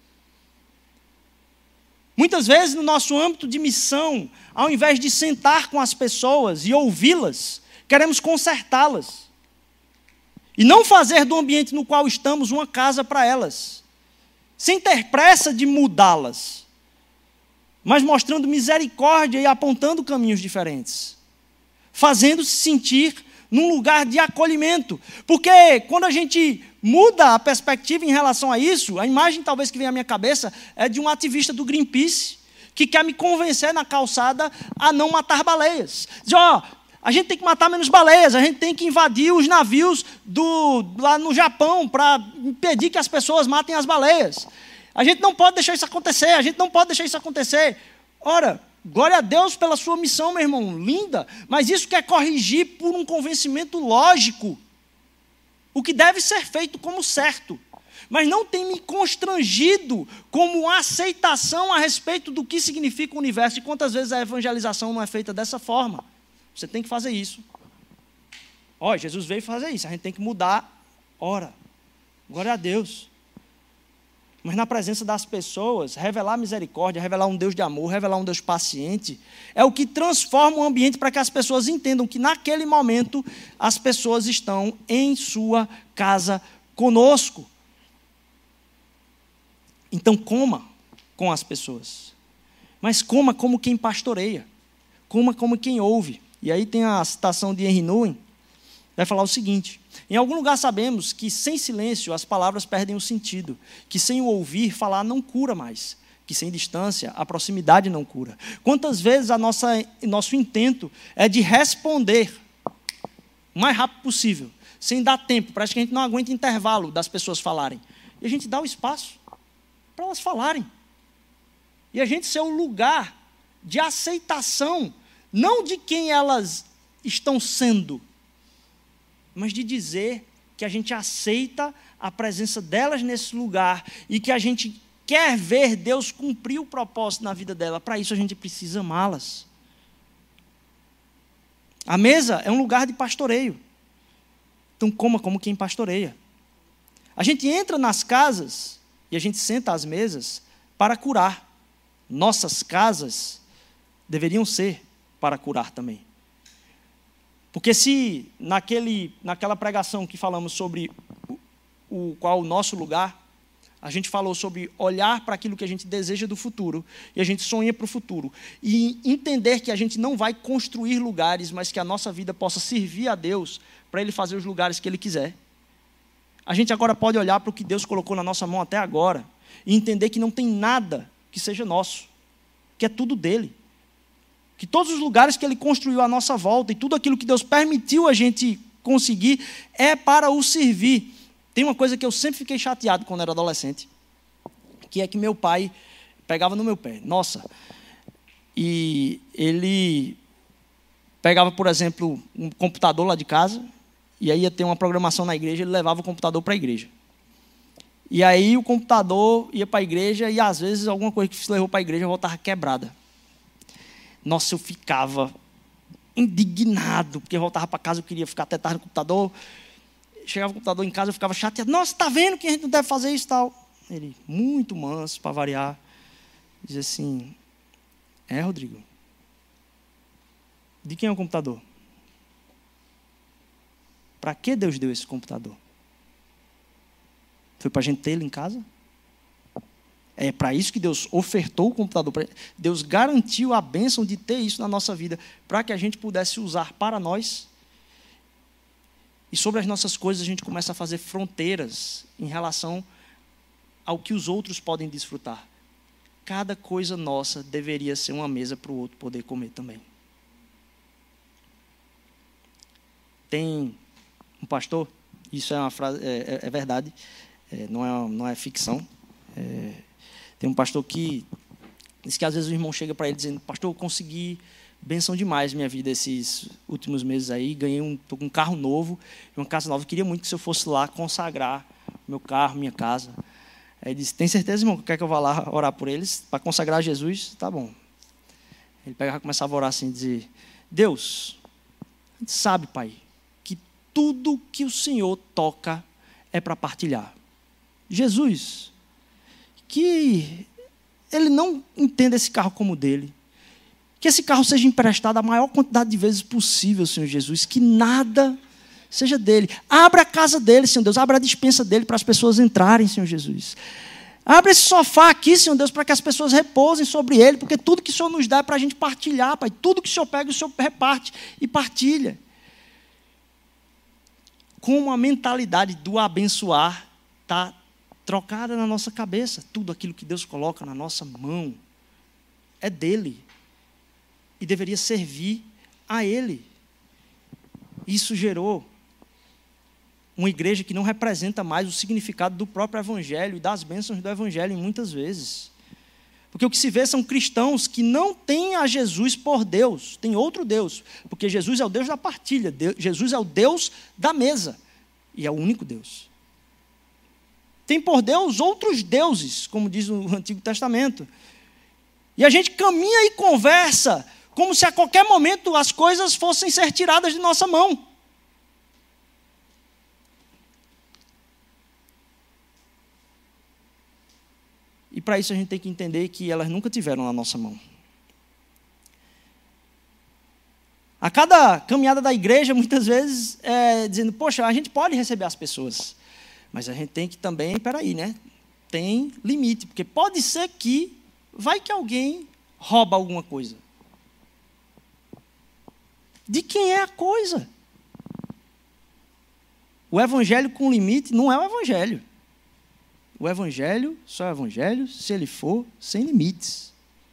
Muitas vezes, no nosso âmbito de missão, ao invés de sentar com as pessoas e ouvi-las, queremos consertá-las. E não fazer do ambiente no qual estamos uma casa para elas. Sem ter pressa de mudá-las, mas mostrando misericórdia e apontando caminhos diferentes. Fazendo-se sentir num lugar de acolhimento. Porque quando a gente muda a perspectiva em relação a isso, a imagem talvez que vem à minha cabeça é de um ativista do Greenpeace que quer me convencer na calçada a não matar baleias. Diz, ó, oh, a gente tem que matar menos baleias, a gente tem que invadir os navios do, lá no Japão para impedir que as pessoas matem as baleias. A gente não pode deixar isso acontecer, a gente não pode deixar isso acontecer. Ora, glória a Deus pela sua missão, meu irmão, linda, mas isso quer corrigir por um convencimento lógico o que deve ser feito como certo. mas não tem me constrangido como aceitação a respeito do que significa o universo. E quantas vezes a evangelização não é feita dessa forma? Você tem que fazer isso. Ó, Jesus veio fazer isso, a gente tem que mudar. Ora, glória a Deus. Mas na presença das pessoas, revelar misericórdia, revelar um Deus de amor, revelar um Deus paciente, é o que transforma o ambiente para que as pessoas entendam que naquele momento as pessoas estão em sua casa conosco. Então coma com as pessoas, mas coma como quem pastoreia, coma como quem ouve. E aí tem a citação de Henry Nouwen, vai falar o seguinte: em algum lugar sabemos que sem silêncio as palavras perdem o sentido, que sem o ouvir falar não cura mais, que sem distância a proximidade não cura. Quantas vezes a nossa, nosso intento é de responder o mais rápido possível, sem dar tempo, parece que a gente não aguenta intervalo das pessoas falarem. E a gente dá o espaço para elas falarem. E a gente ser o lugar de aceitação, não de quem elas estão sendo, mas de dizer que a gente aceita a presença delas nesse lugar e que a gente quer ver Deus cumprir o propósito na vida dela. Para isso a gente precisa amá-las. A mesa é um lugar de pastoreio. Então coma como quem pastoreia. A gente entra nas casas e a gente senta às mesas para curar. Nossas casas deveriam ser para curar também. Porque se naquele, naquela pregação que falamos sobre o, o qual o nosso lugar, a gente falou sobre olhar para aquilo que a gente deseja do futuro, e a gente sonha para o futuro, e entender que a gente não vai construir lugares, mas que a nossa vida possa servir a Deus para Ele fazer os lugares que Ele quiser. A gente agora pode olhar para o que Deus colocou na nossa mão até agora, e entender que não tem nada que seja nosso, que é tudo dele. Que todos os lugares que Ele construiu à nossa volta e tudo aquilo que Deus permitiu a gente conseguir é para o servir. Tem uma coisa que eu sempre fiquei chateado quando era adolescente, que é que meu pai pegava no meu pé. Nossa, e ele pegava, por exemplo, um computador lá de casa, e aí ia ter uma programação na igreja, ele levava o computador para a igreja. E aí o computador ia para a igreja e às vezes alguma coisa que se levou para a igreja voltava quebrada. Nossa, eu ficava indignado, porque eu voltava para casa, eu queria ficar até tarde no computador. Chegava o computador em casa, eu ficava chateado. Nossa, está vendo que a gente não deve fazer isso e tal? Ele, muito manso, para variar, diz assim: é, Rodrigo, de quem é o computador? Para que Deus deu esse computador? Foi para a gente ter ele em casa? É para isso que Deus ofertou o computador. Deus garantiu a bênção de ter isso na nossa vida, para que a gente pudesse usar para nós. E sobre as nossas coisas a gente começa a fazer fronteiras em relação ao que os outros podem desfrutar. Cada coisa nossa deveria ser uma mesa para o outro poder comer também. Tem um pastor, isso é uma frase, é, é verdade, é, não, é, não é ficção. É, Tem um pastor que diz que às vezes o irmão chega para ele dizendo: pastor, eu consegui bênção demais minha vida esses últimos meses aí, ganhei um, tô com um carro novo, uma casa nova, eu queria muito que se eu fosse lá consagrar meu carro, minha casa. Aí ele disse: tem certeza, irmão, que quer que eu vá lá orar por eles, para consagrar a Jesus? Tá bom. Ele pegava e começava a orar assim, dizer: Deus, a gente sabe, Pai, que tudo que o Senhor toca é para partilhar. Jesus, que ele não entenda esse carro como dele, que esse carro seja emprestado a maior quantidade de vezes possível, Senhor Jesus, que nada seja dele. Abra a casa dele, Senhor Deus, abra a despensa dele para as pessoas entrarem, Senhor Jesus. Abra esse sofá aqui, Senhor Deus, para que as pessoas repousem sobre ele, porque tudo que o Senhor nos dá é para a gente partilhar, Pai. Tudo que o Senhor pega, o Senhor reparte e partilha. Com a mentalidade do abençoar, está trocada na nossa cabeça. Tudo aquilo que Deus coloca na nossa mão é dele e deveria servir a ele. Isso gerou uma igreja que não representa mais o significado do próprio evangelho e das bênçãos do evangelho muitas vezes. Porque o que se vê são cristãos que não têm a Jesus por Deus, tem outro Deus, porque Jesus é o Deus da partilha, Deus, Jesus é o Deus da mesa e é o único Deus. tem por Deus outros deuses, como diz o Antigo Testamento. E a gente caminha e conversa como se a qualquer momento as coisas fossem ser tiradas de nossa mão. E para isso a gente tem que entender que elas nunca tiveram na nossa mão. A cada caminhada da igreja, muitas vezes, é dizendo, poxa, a gente pode receber as pessoas, mas a gente tem que também, peraí, né? Tem limite, porque pode ser que, vai que alguém rouba alguma coisa. De quem é a coisa? O evangelho com limite não é o evangelho. O evangelho só é evangelho se ele for sem limites.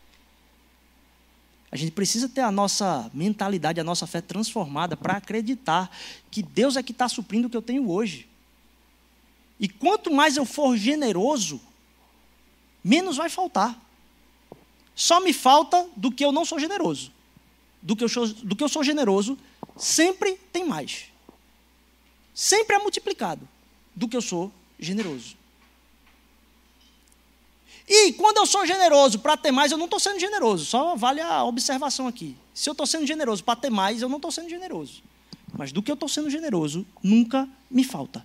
A gente precisa ter a nossa mentalidade, a nossa fé transformada para acreditar que Deus é que está suprindo o que eu tenho hoje. E quanto mais eu for generoso, menos vai faltar. Só me falta do que eu não sou generoso. Do que eu sou, do que eu sou generoso, sempre tem mais. Sempre é multiplicado do que eu sou generoso. E quando eu sou generoso para ter mais, eu não estou sendo generoso. Só vale a observação aqui. Se eu estou sendo generoso para ter mais, eu não estou sendo generoso. Mas do que eu estou sendo generoso, nunca me falta.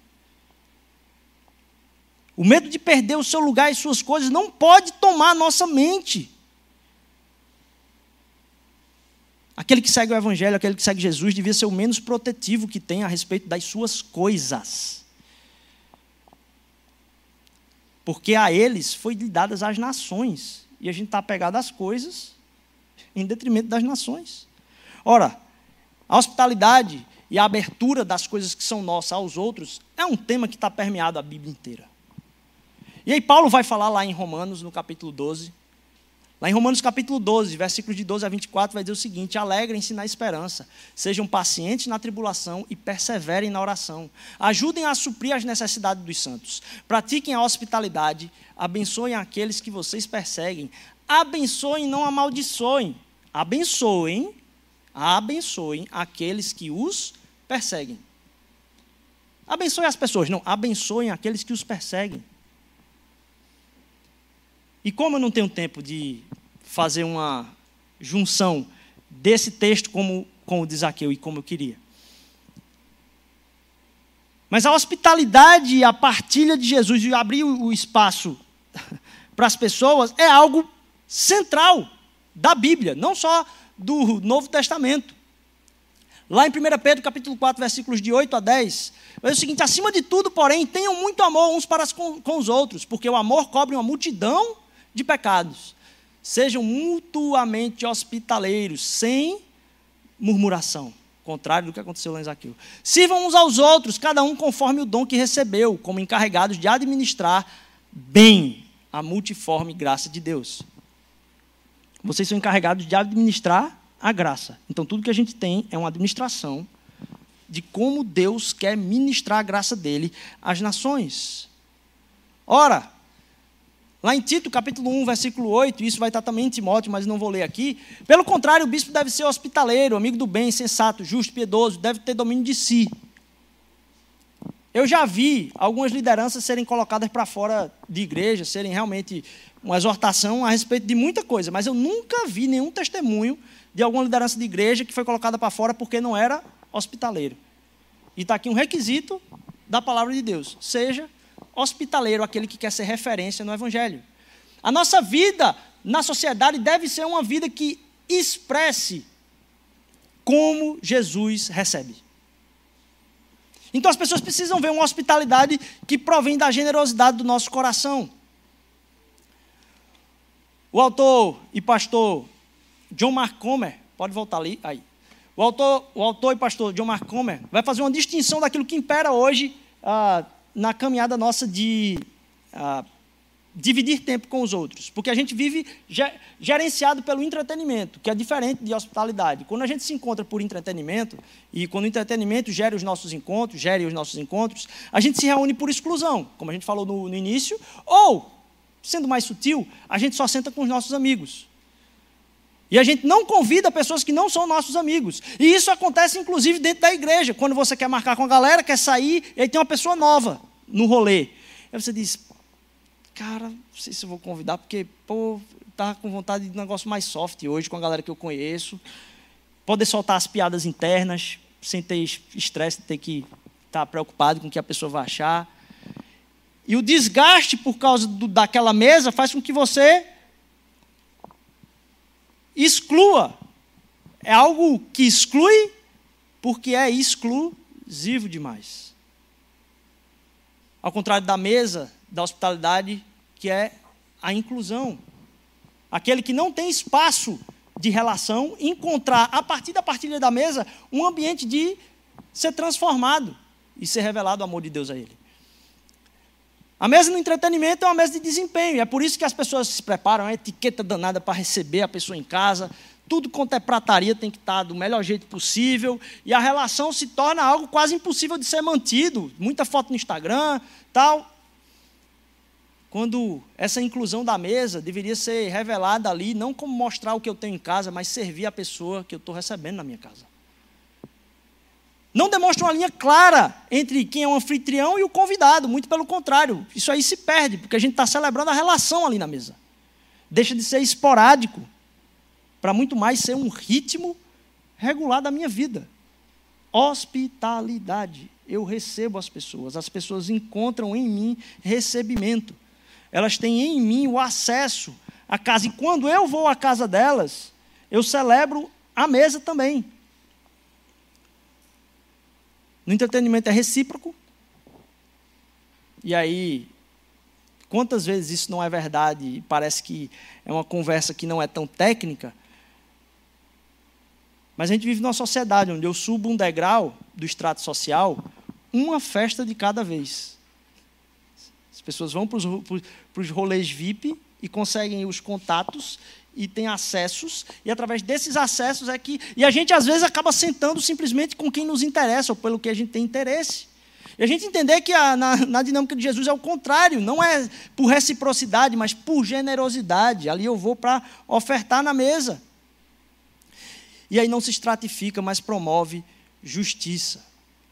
O medo de perder o seu lugar e suas coisas não pode tomar a nossa mente. Aquele que segue o evangelho, aquele que segue Jesus, devia ser o menos protetivo que tem a respeito das suas coisas. Porque a eles foi dadas as nações. E a gente está apegado às coisas em detrimento das nações. Ora, a hospitalidade e a abertura das coisas que são nossas aos outros é um tema que está permeado a Bíblia inteira. E aí Paulo vai falar lá em Romanos, no capítulo doze. Lá em Romanos capítulo doze, versículos de doze a vinte e quatro, vai dizer o seguinte: alegrem-se na esperança, sejam pacientes na tribulação e perseverem na oração. Ajudem a suprir as necessidades dos santos. Pratiquem a hospitalidade, abençoem aqueles que vocês perseguem. Abençoem, não amaldiçoem. Abençoem, abençoem aqueles que os perseguem. Abençoem as pessoas, não, abençoem aqueles que os perseguem. E como eu não tenho tempo de fazer uma junção desse texto como, com o de Zaqueu e como eu queria. Mas a hospitalidade e a partilha de Jesus, de abrir o espaço para as pessoas, é algo central da Bíblia, não só do Novo Testamento. Lá em primeira Pedro, capítulo quatro, versículos de oito a dez, vai dizer o seguinte: acima de tudo, porém, tenham muito amor uns para com, com os outros, porque o amor cobre uma multidão de pecados. Sejam mutuamente hospitaleiros, sem murmuração, contrário do que aconteceu lá em Zaqueu. Sirvam uns aos outros, cada um conforme o dom que recebeu, como encarregados de administrar bem a multiforme graça de Deus. Vocês são encarregados de administrar a graça. Então, tudo que a gente tem é uma administração de como Deus quer ministrar a graça dele às nações. Ora, lá em Tito, capítulo um, versículo oito, isso vai estar também em Timóteo, mas não vou ler aqui. Pelo contrário, o bispo deve ser hospitaleiro, amigo do bem, sensato, justo, piedoso, deve ter domínio de si. Eu já vi algumas lideranças serem colocadas para fora de igreja, serem realmente uma exortação a respeito de muita coisa, mas eu nunca vi nenhum testemunho de alguma liderança de igreja que foi colocada para fora porque não era hospitaleiro. E está aqui um requisito da palavra de Deus: seja hospitaleiro, aquele que quer ser referência no evangelho. A nossa vida na sociedade deve ser uma vida que expresse como Jesus recebe. Então as pessoas precisam ver uma hospitalidade que provém da generosidade do nosso coração. O autor e pastor John Mark Comer, pode voltar ali, aí. O autor, o autor e pastor John Mark Comer vai fazer uma distinção daquilo que impera hoje ah, na caminhada nossa de ah, dividir tempo com os outros. Porque a gente vive gerenciado pelo entretenimento, que é diferente de hospitalidade. Quando a gente se encontra por entretenimento, e quando o entretenimento gera os nossos encontros, gere os nossos encontros, a gente se reúne por exclusão, como a gente falou no, no início, ou, sendo mais sutil, a gente só senta com os nossos amigos. E a gente não convida pessoas que não são nossos amigos. E isso acontece, inclusive, dentro da igreja. Quando você quer marcar com a galera, quer sair, e aí tem uma pessoa nova no rolê. Aí você diz, cara, não sei se eu vou convidar, porque, pô, tá com vontade de um negócio mais soft hoje com a galera que eu conheço. Poder soltar as piadas internas, sem ter estresse, ter que estar preocupado com o que a pessoa vai achar. E o desgaste por causa do, daquela mesa faz com que você exclua. É algo que exclui porque é exclusivo demais. Ao contrário da mesa, da hospitalidade, que é a inclusão. Aquele que não tem espaço de relação, encontrar, a partir da partilha da mesa, um ambiente de ser transformado e ser revelado o amor de Deus a ele. A mesa no entretenimento é uma mesa de desempenho. E é por isso que as pessoas se preparam, uma etiqueta danada para receber a pessoa em casa. Tudo quanto é prataria tem que estar do melhor jeito possível. E a relação se torna algo quase impossível de ser mantido. Muita foto no Instagram, tal. Quando essa inclusão da mesa deveria ser revelada ali, não como mostrar o que eu tenho em casa, mas servir a pessoa que eu estou recebendo na minha casa. Não demonstra uma linha clara entre quem é o anfitrião e o convidado, muito pelo contrário. Isso aí se perde, porque a gente está celebrando a relação ali na mesa. Deixa de ser esporádico, para muito mais ser um ritmo regular da minha vida. Hospitalidade. Eu recebo as pessoas, as pessoas encontram em mim recebimento. Elas têm em mim o acesso à casa. E quando eu vou à casa delas, eu celebro a mesa também. No entretenimento é recíproco. E aí, quantas vezes isso não é verdade e parece que é uma conversa que não é tão técnica, mas a gente vive numa sociedade onde eu subo um degrau do extrato social, uma festa de cada vez. As pessoas vão para os rolês V I P e conseguem os contatos e têm acessos, e através desses acessos é que... E a gente, às vezes, acaba sentando simplesmente com quem nos interessa, ou pelo que a gente tem interesse. E a gente entender que a, na, na dinâmica de Jesus é o contrário, não é por reciprocidade, mas por generosidade. Ali eu vou para ofertar na mesa. E aí não se estratifica, mas promove justiça.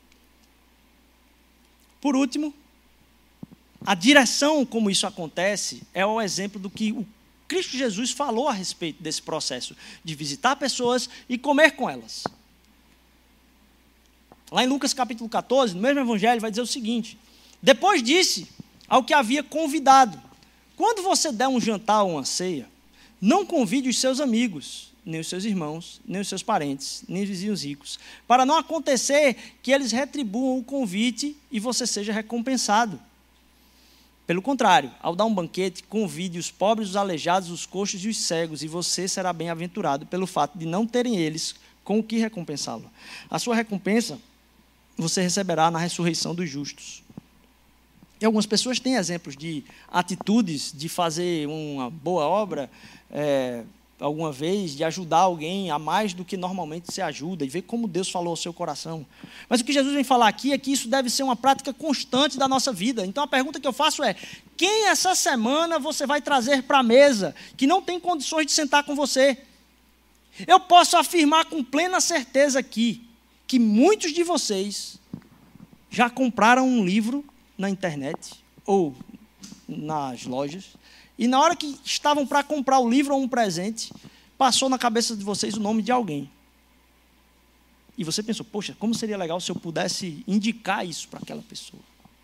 Por último, a direção como isso acontece é o exemplo do que o Cristo Jesus falou a respeito desse processo de visitar pessoas e comer com elas. Lá em Lucas capítulo catorze, no mesmo evangelho, vai dizer o seguinte: depois disse ao que havia convidado, quando você der um jantar ou uma ceia, não convide os seus amigos, nem os seus irmãos, nem os seus parentes, nem os vizinhos ricos, para não acontecer que eles retribuam o convite e você seja recompensado. Pelo contrário, ao dar um banquete, convide os pobres, os aleijados, os coxos e os cegos, e você será bem-aventurado pelo fato de não terem eles com o que recompensá-lo. A sua recompensa você receberá na ressurreição dos justos. E algumas pessoas têm exemplos de atitudes de fazer uma boa obra, é, alguma vez, de ajudar alguém a mais do que normalmente se ajuda, e ver como Deus falou ao seu coração. Mas o que Jesus vem falar aqui é que isso deve ser uma prática constante da nossa vida. Então a pergunta que eu faço é: quem essa semana você vai trazer para a mesa que não tem condições de sentar com você? Eu posso afirmar com plena certeza aqui que muitos de vocês já compraram um livro na internet ou nas lojas, e na hora que estavam para comprar o livro ou um presente, passou na cabeça de vocês o nome de alguém. E você pensou: poxa, como seria legal se eu pudesse indicar isso para aquela pessoa.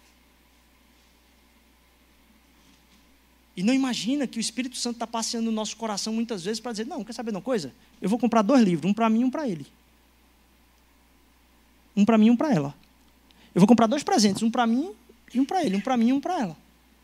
E não imagina que o Espírito Santo está passeando no nosso coração muitas vezes para dizer: não, quer saber de uma coisa? Eu vou comprar dois livros, um para mim e um para ele. Um para mim e um para ela. Eu vou comprar dois presentes, um para mim e um para ele, um para mim e um para ela.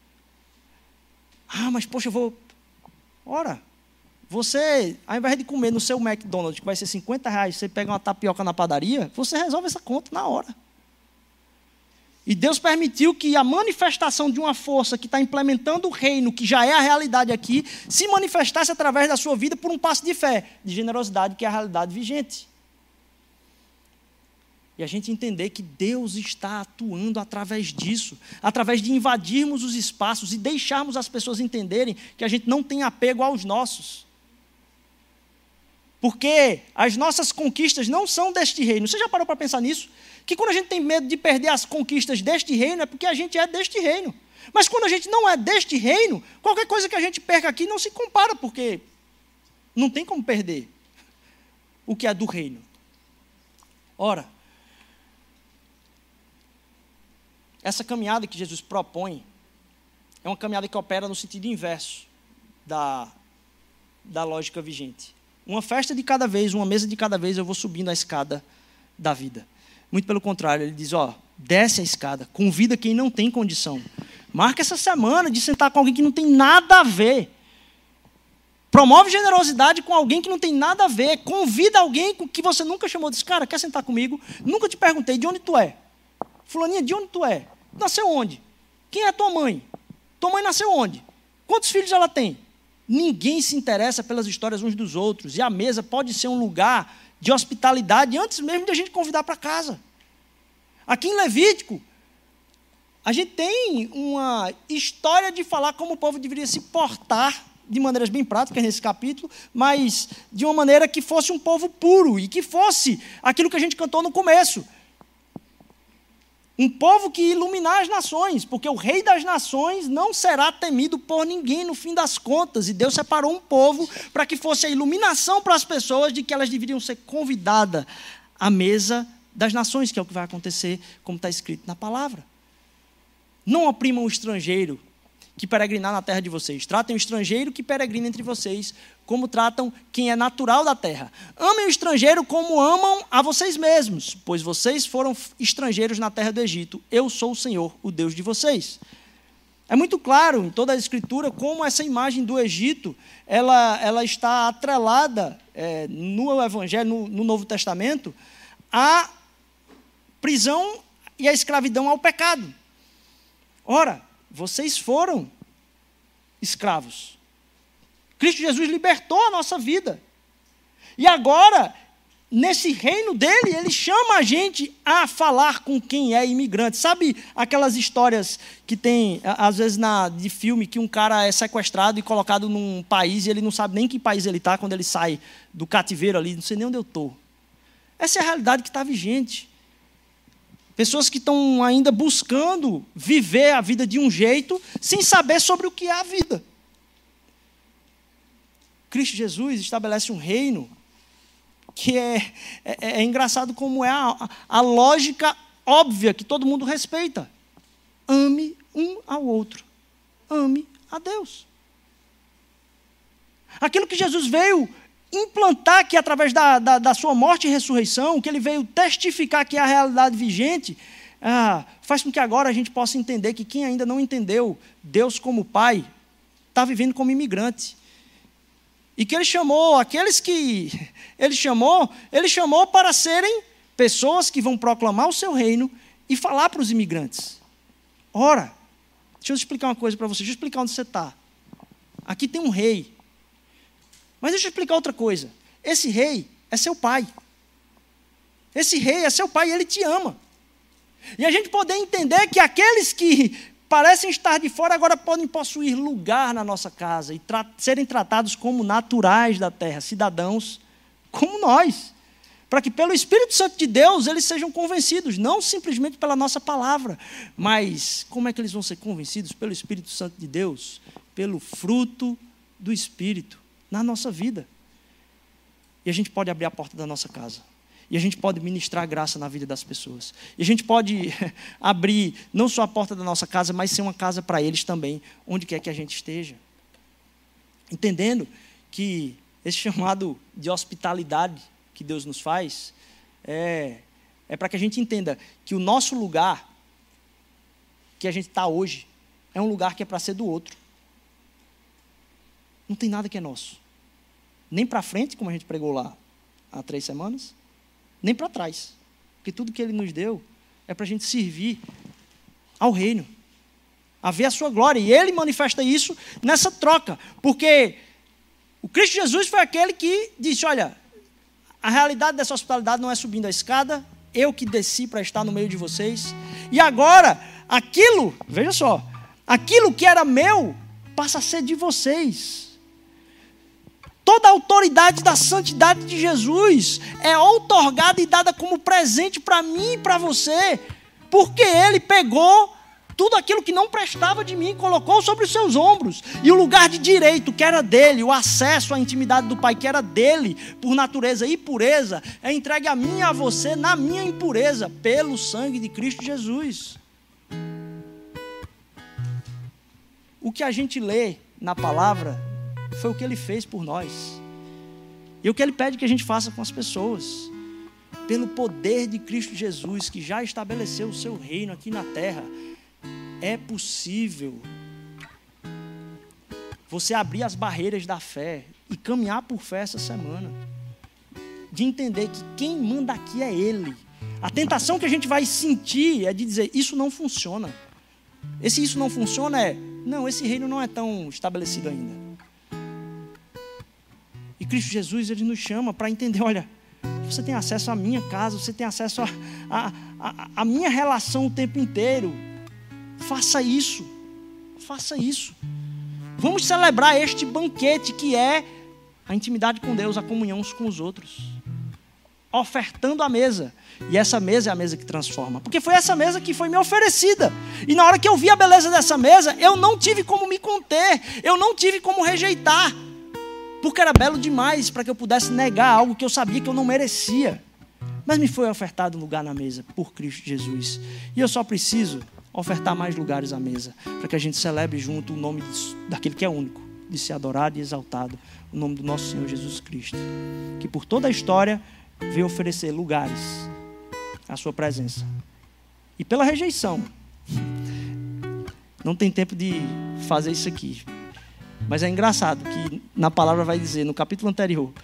Ah, mas poxa, eu vou... Ora, você, ao invés de comer no seu McDonald's, que vai ser cinquenta reais, você pega uma tapioca na padaria, você resolve essa conta na hora. E Deus permitiu que a manifestação de uma força que está implementando o reino, que já é a realidade aqui, se manifestasse através da sua vida por um passo de fé, de generosidade, que é a realidade vigente. E a gente entender que Deus está atuando através disso, através de invadirmos os espaços e deixarmos as pessoas entenderem que a gente não tem apego aos nossos. Porque as nossas conquistas não são deste reino. Você já parou para pensar nisso? Que quando a gente tem medo de perder as conquistas deste reino, é porque a gente é deste reino. Mas quando a gente não é deste reino, qualquer coisa que a gente perca aqui não se compara, porque não tem como perder o que é do reino. Ora, essa caminhada que Jesus propõe é uma caminhada que opera no sentido inverso da, da lógica vigente. Uma festa de cada vez, uma mesa de cada vez, eu vou subindo a escada da vida. Muito pelo contrário, ele diz, ó, desce a escada, convida quem não tem condição. Marca essa semana de sentar com alguém que não tem nada a ver. Promove generosidade com alguém que não tem nada a ver. Convida alguém com que você nunca chamou. Diz, cara, quer sentar comigo? Nunca te perguntei, de onde tu é? Fulaninha, de onde tu é? Nasceu onde? Quem é tua mãe? Tua mãe nasceu onde? Quantos filhos ela tem? Ninguém se interessa pelas histórias uns dos outros. E a mesa pode ser um lugar de hospitalidade antes mesmo de a gente convidar para casa. Aqui em Levítico, a gente tem uma história de falar como o povo deveria se portar de maneiras bem práticas nesse capítulo, mas de uma maneira que fosse um povo puro e que fosse aquilo que a gente cantou no começo. Um povo que iluminar as nações, porque o rei das nações não será temido por ninguém no fim das contas. E Deus separou um povo para que fosse a iluminação para as pessoas de que elas deveriam ser convidadas à mesa das nações, que é o que vai acontecer, como está escrito na palavra. Não oprimam o estrangeiro que peregrinar na terra de vocês. Tratem o estrangeiro que peregrina entre vocês, como tratam quem é natural da terra. Amem o estrangeiro como amam a vocês mesmos, pois vocês foram estrangeiros na terra do Egito. Eu sou o Senhor, o Deus de vocês. É muito claro em toda a Escritura como essa imagem do Egito, ela, ela está atrelada é, no Evangelho, no, no Novo Testamento, à prisão e à escravidão ao pecado. Ora, vocês foram escravos. Cristo Jesus libertou a nossa vida. E agora, nesse reino dele, ele chama a gente a falar com quem é imigrante. Sabe aquelas histórias que tem, às vezes, na, de filme, que um cara é sequestrado e colocado num país e ele não sabe nem que país ele está quando ele sai do cativeiro ali, não sei nem onde eu estou. Essa é a realidade que está vigente. Pessoas que estão ainda buscando viver a vida de um jeito, sem saber sobre o que é a vida. Cristo Jesus estabelece um reino que é, é, é engraçado como é a, a lógica óbvia que todo mundo respeita. Ame um ao outro. Ame a Deus. Aquilo que Jesus veio implantar que através da, da, da sua morte e ressurreição, que ele veio testificar que é a realidade vigente, ah, faz com que agora a gente possa entender que quem ainda não entendeu Deus como Pai, está vivendo como imigrante. E que ele chamou, aqueles que ele chamou, ele chamou para serem pessoas que vão proclamar o seu reino e falar para os imigrantes. Ora, deixa eu explicar uma coisa para você, deixa eu explicar onde você está. Aqui tem um rei. Mas deixa eu explicar outra coisa. Esse rei é seu pai. Esse rei é seu pai e ele te ama. E a gente poder entender que aqueles que parecem estar de fora agora podem possuir lugar na nossa casa e tra- serem tratados como naturais da terra, cidadãos como nós. Para que pelo Espírito Santo de Deus eles sejam convencidos, não simplesmente pela nossa palavra, mas como é que eles vão ser convencidos? Pelo Espírito Santo de Deus, pelo fruto do Espírito na nossa vida. E a gente pode abrir a porta da nossa casa. E a gente pode ministrar graça na vida das pessoas. E a gente pode abrir não só a porta da nossa casa, mas ser uma casa para eles também, onde quer que a gente esteja. Entendendo que esse chamado de hospitalidade que Deus nos faz é, é para que a gente entenda que o nosso lugar, que a gente está hoje, é um lugar que é para ser do outro. Não tem nada que é nosso. Nem para frente, como a gente pregou lá há três semanas, nem para trás. Porque tudo que ele nos deu é para a gente servir ao reino, a ver a sua glória. E ele manifesta isso nessa troca. Porque o Cristo Jesus foi aquele que disse, olha, a realidade dessa hospitalidade não é subindo a escada, eu que desci para estar no meio de vocês. E agora, aquilo, veja só, aquilo que era meu, passa a ser de vocês. Toda a autoridade da santidade de Jesus é outorgada e dada como presente para mim e para você, porque ele pegou tudo aquilo que não prestava de mim, colocou sobre os seus ombros. E o lugar de direito que era dele, o acesso à intimidade do Pai que era dele, por natureza e pureza, é entregue a mim e a você na minha impureza, pelo sangue de Cristo Jesus. O que a gente lê na palavra foi o que ele fez por nós. E o que ele pede que a gente faça com as pessoas. Pelo poder de Cristo Jesus, que já estabeleceu o seu reino aqui na terra, é possível você abrir as barreiras da fé e caminhar por fé essa semana. De entender que quem manda aqui é Ele. A tentação que a gente vai sentir é de dizer, isso não funciona. Esse isso não funciona é, não, esse reino não é tão estabelecido ainda. E Cristo Jesus, Ele nos chama para entender, olha, você tem acesso à minha casa, você tem acesso à minha relação o tempo inteiro. Faça isso, faça isso. Vamos celebrar este banquete que é a intimidade com Deus, a comunhão uns com os outros. Ofertando a mesa. E essa mesa é a mesa que transforma. Porque foi essa mesa que foi me oferecida. E na hora que eu vi a beleza dessa mesa, eu não tive como me conter. Eu não tive como rejeitar. Porque era belo demais para que eu pudesse negar algo que eu sabia que eu não merecia. Mas me foi ofertado um lugar na mesa por Cristo Jesus. E eu só preciso ofertar mais lugares à mesa, para que a gente celebre junto o nome de, daquele que é único, de ser adorado e exaltado, o nome do nosso Senhor Jesus Cristo. Que por toda a história veio oferecer lugares à sua presença. E pela rejeição. Não tem tempo de fazer isso aqui. Mas é engraçado que na palavra vai dizer, no capítulo anterior,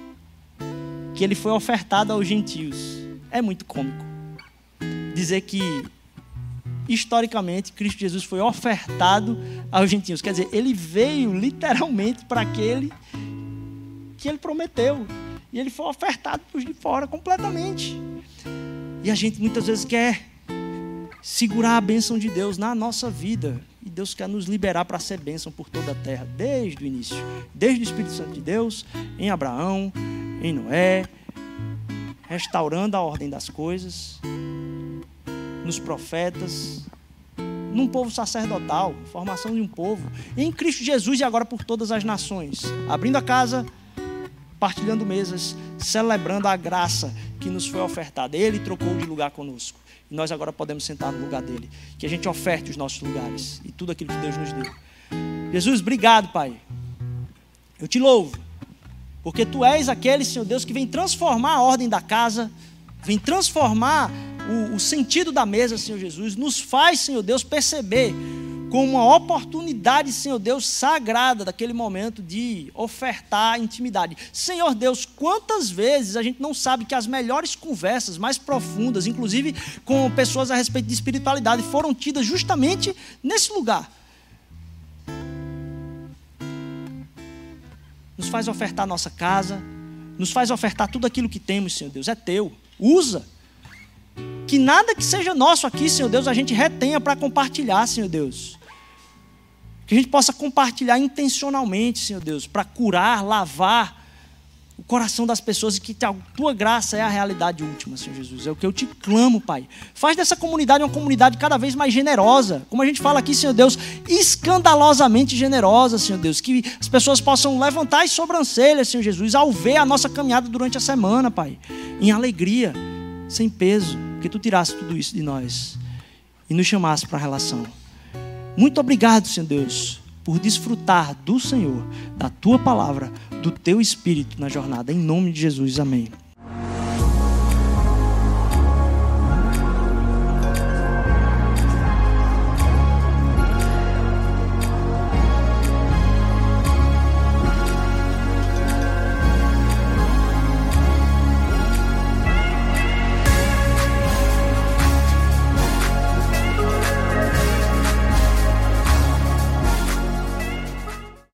que ele foi ofertado aos gentios. É muito cômico dizer que, historicamente, Cristo Jesus foi ofertado aos gentios. Quer dizer, ele veio literalmente para aquele que ele prometeu. E ele foi ofertado por de fora completamente. E a gente muitas vezes quer segurar a bênção de Deus na nossa vida. E Deus quer nos liberar para ser bênção por toda a terra, desde o início. Desde o Espírito Santo de Deus, em Abraão, em Noé, restaurando a ordem das coisas, nos profetas, num povo sacerdotal, formação de um povo, em Cristo Jesus e agora por todas as nações. Abrindo a casa, partilhando mesas, celebrando a graça que nos foi ofertada. Ele trocou de lugar conosco. E nós agora podemos sentar no lugar dele. Que a gente oferte os nossos lugares e tudo aquilo que Deus nos deu. Jesus, obrigado, Pai. Eu te louvo. Porque Tu és aquele, Senhor Deus, que vem transformar a ordem da casa, vem transformar o, o sentido da mesa, Senhor Jesus. Nos faz, Senhor Deus, perceber como uma oportunidade, Senhor Deus, sagrada daquele momento de ofertar intimidade. Senhor Deus, quantas vezes a gente não sabe que as melhores conversas, mais profundas, inclusive com pessoas a respeito de espiritualidade, foram tidas justamente nesse lugar. Nos faz ofertar nossa casa, nos faz ofertar tudo aquilo que temos, Senhor Deus, é Teu, usa. Que nada que seja nosso aqui, Senhor Deus, a gente retenha para compartilhar, Senhor Deus. Que a gente possa compartilhar intencionalmente, Senhor Deus, para curar, lavar o coração das pessoas e que a Tua graça é a realidade última, Senhor Jesus. É o que eu te clamo, Pai. Faz dessa comunidade uma comunidade cada vez mais generosa. Como a gente fala aqui, Senhor Deus, escandalosamente generosa, Senhor Deus. Que as pessoas possam levantar as sobrancelhas, Senhor Jesus, ao ver a nossa caminhada durante a semana, Pai. Em alegria, sem peso. Que Tu tirasse tudo isso de nós e nos chamasse para a relação. Muito obrigado, Senhor Deus, por desfrutar do Senhor, da Tua palavra, do Teu Espírito na jornada. Em nome de Jesus, amém.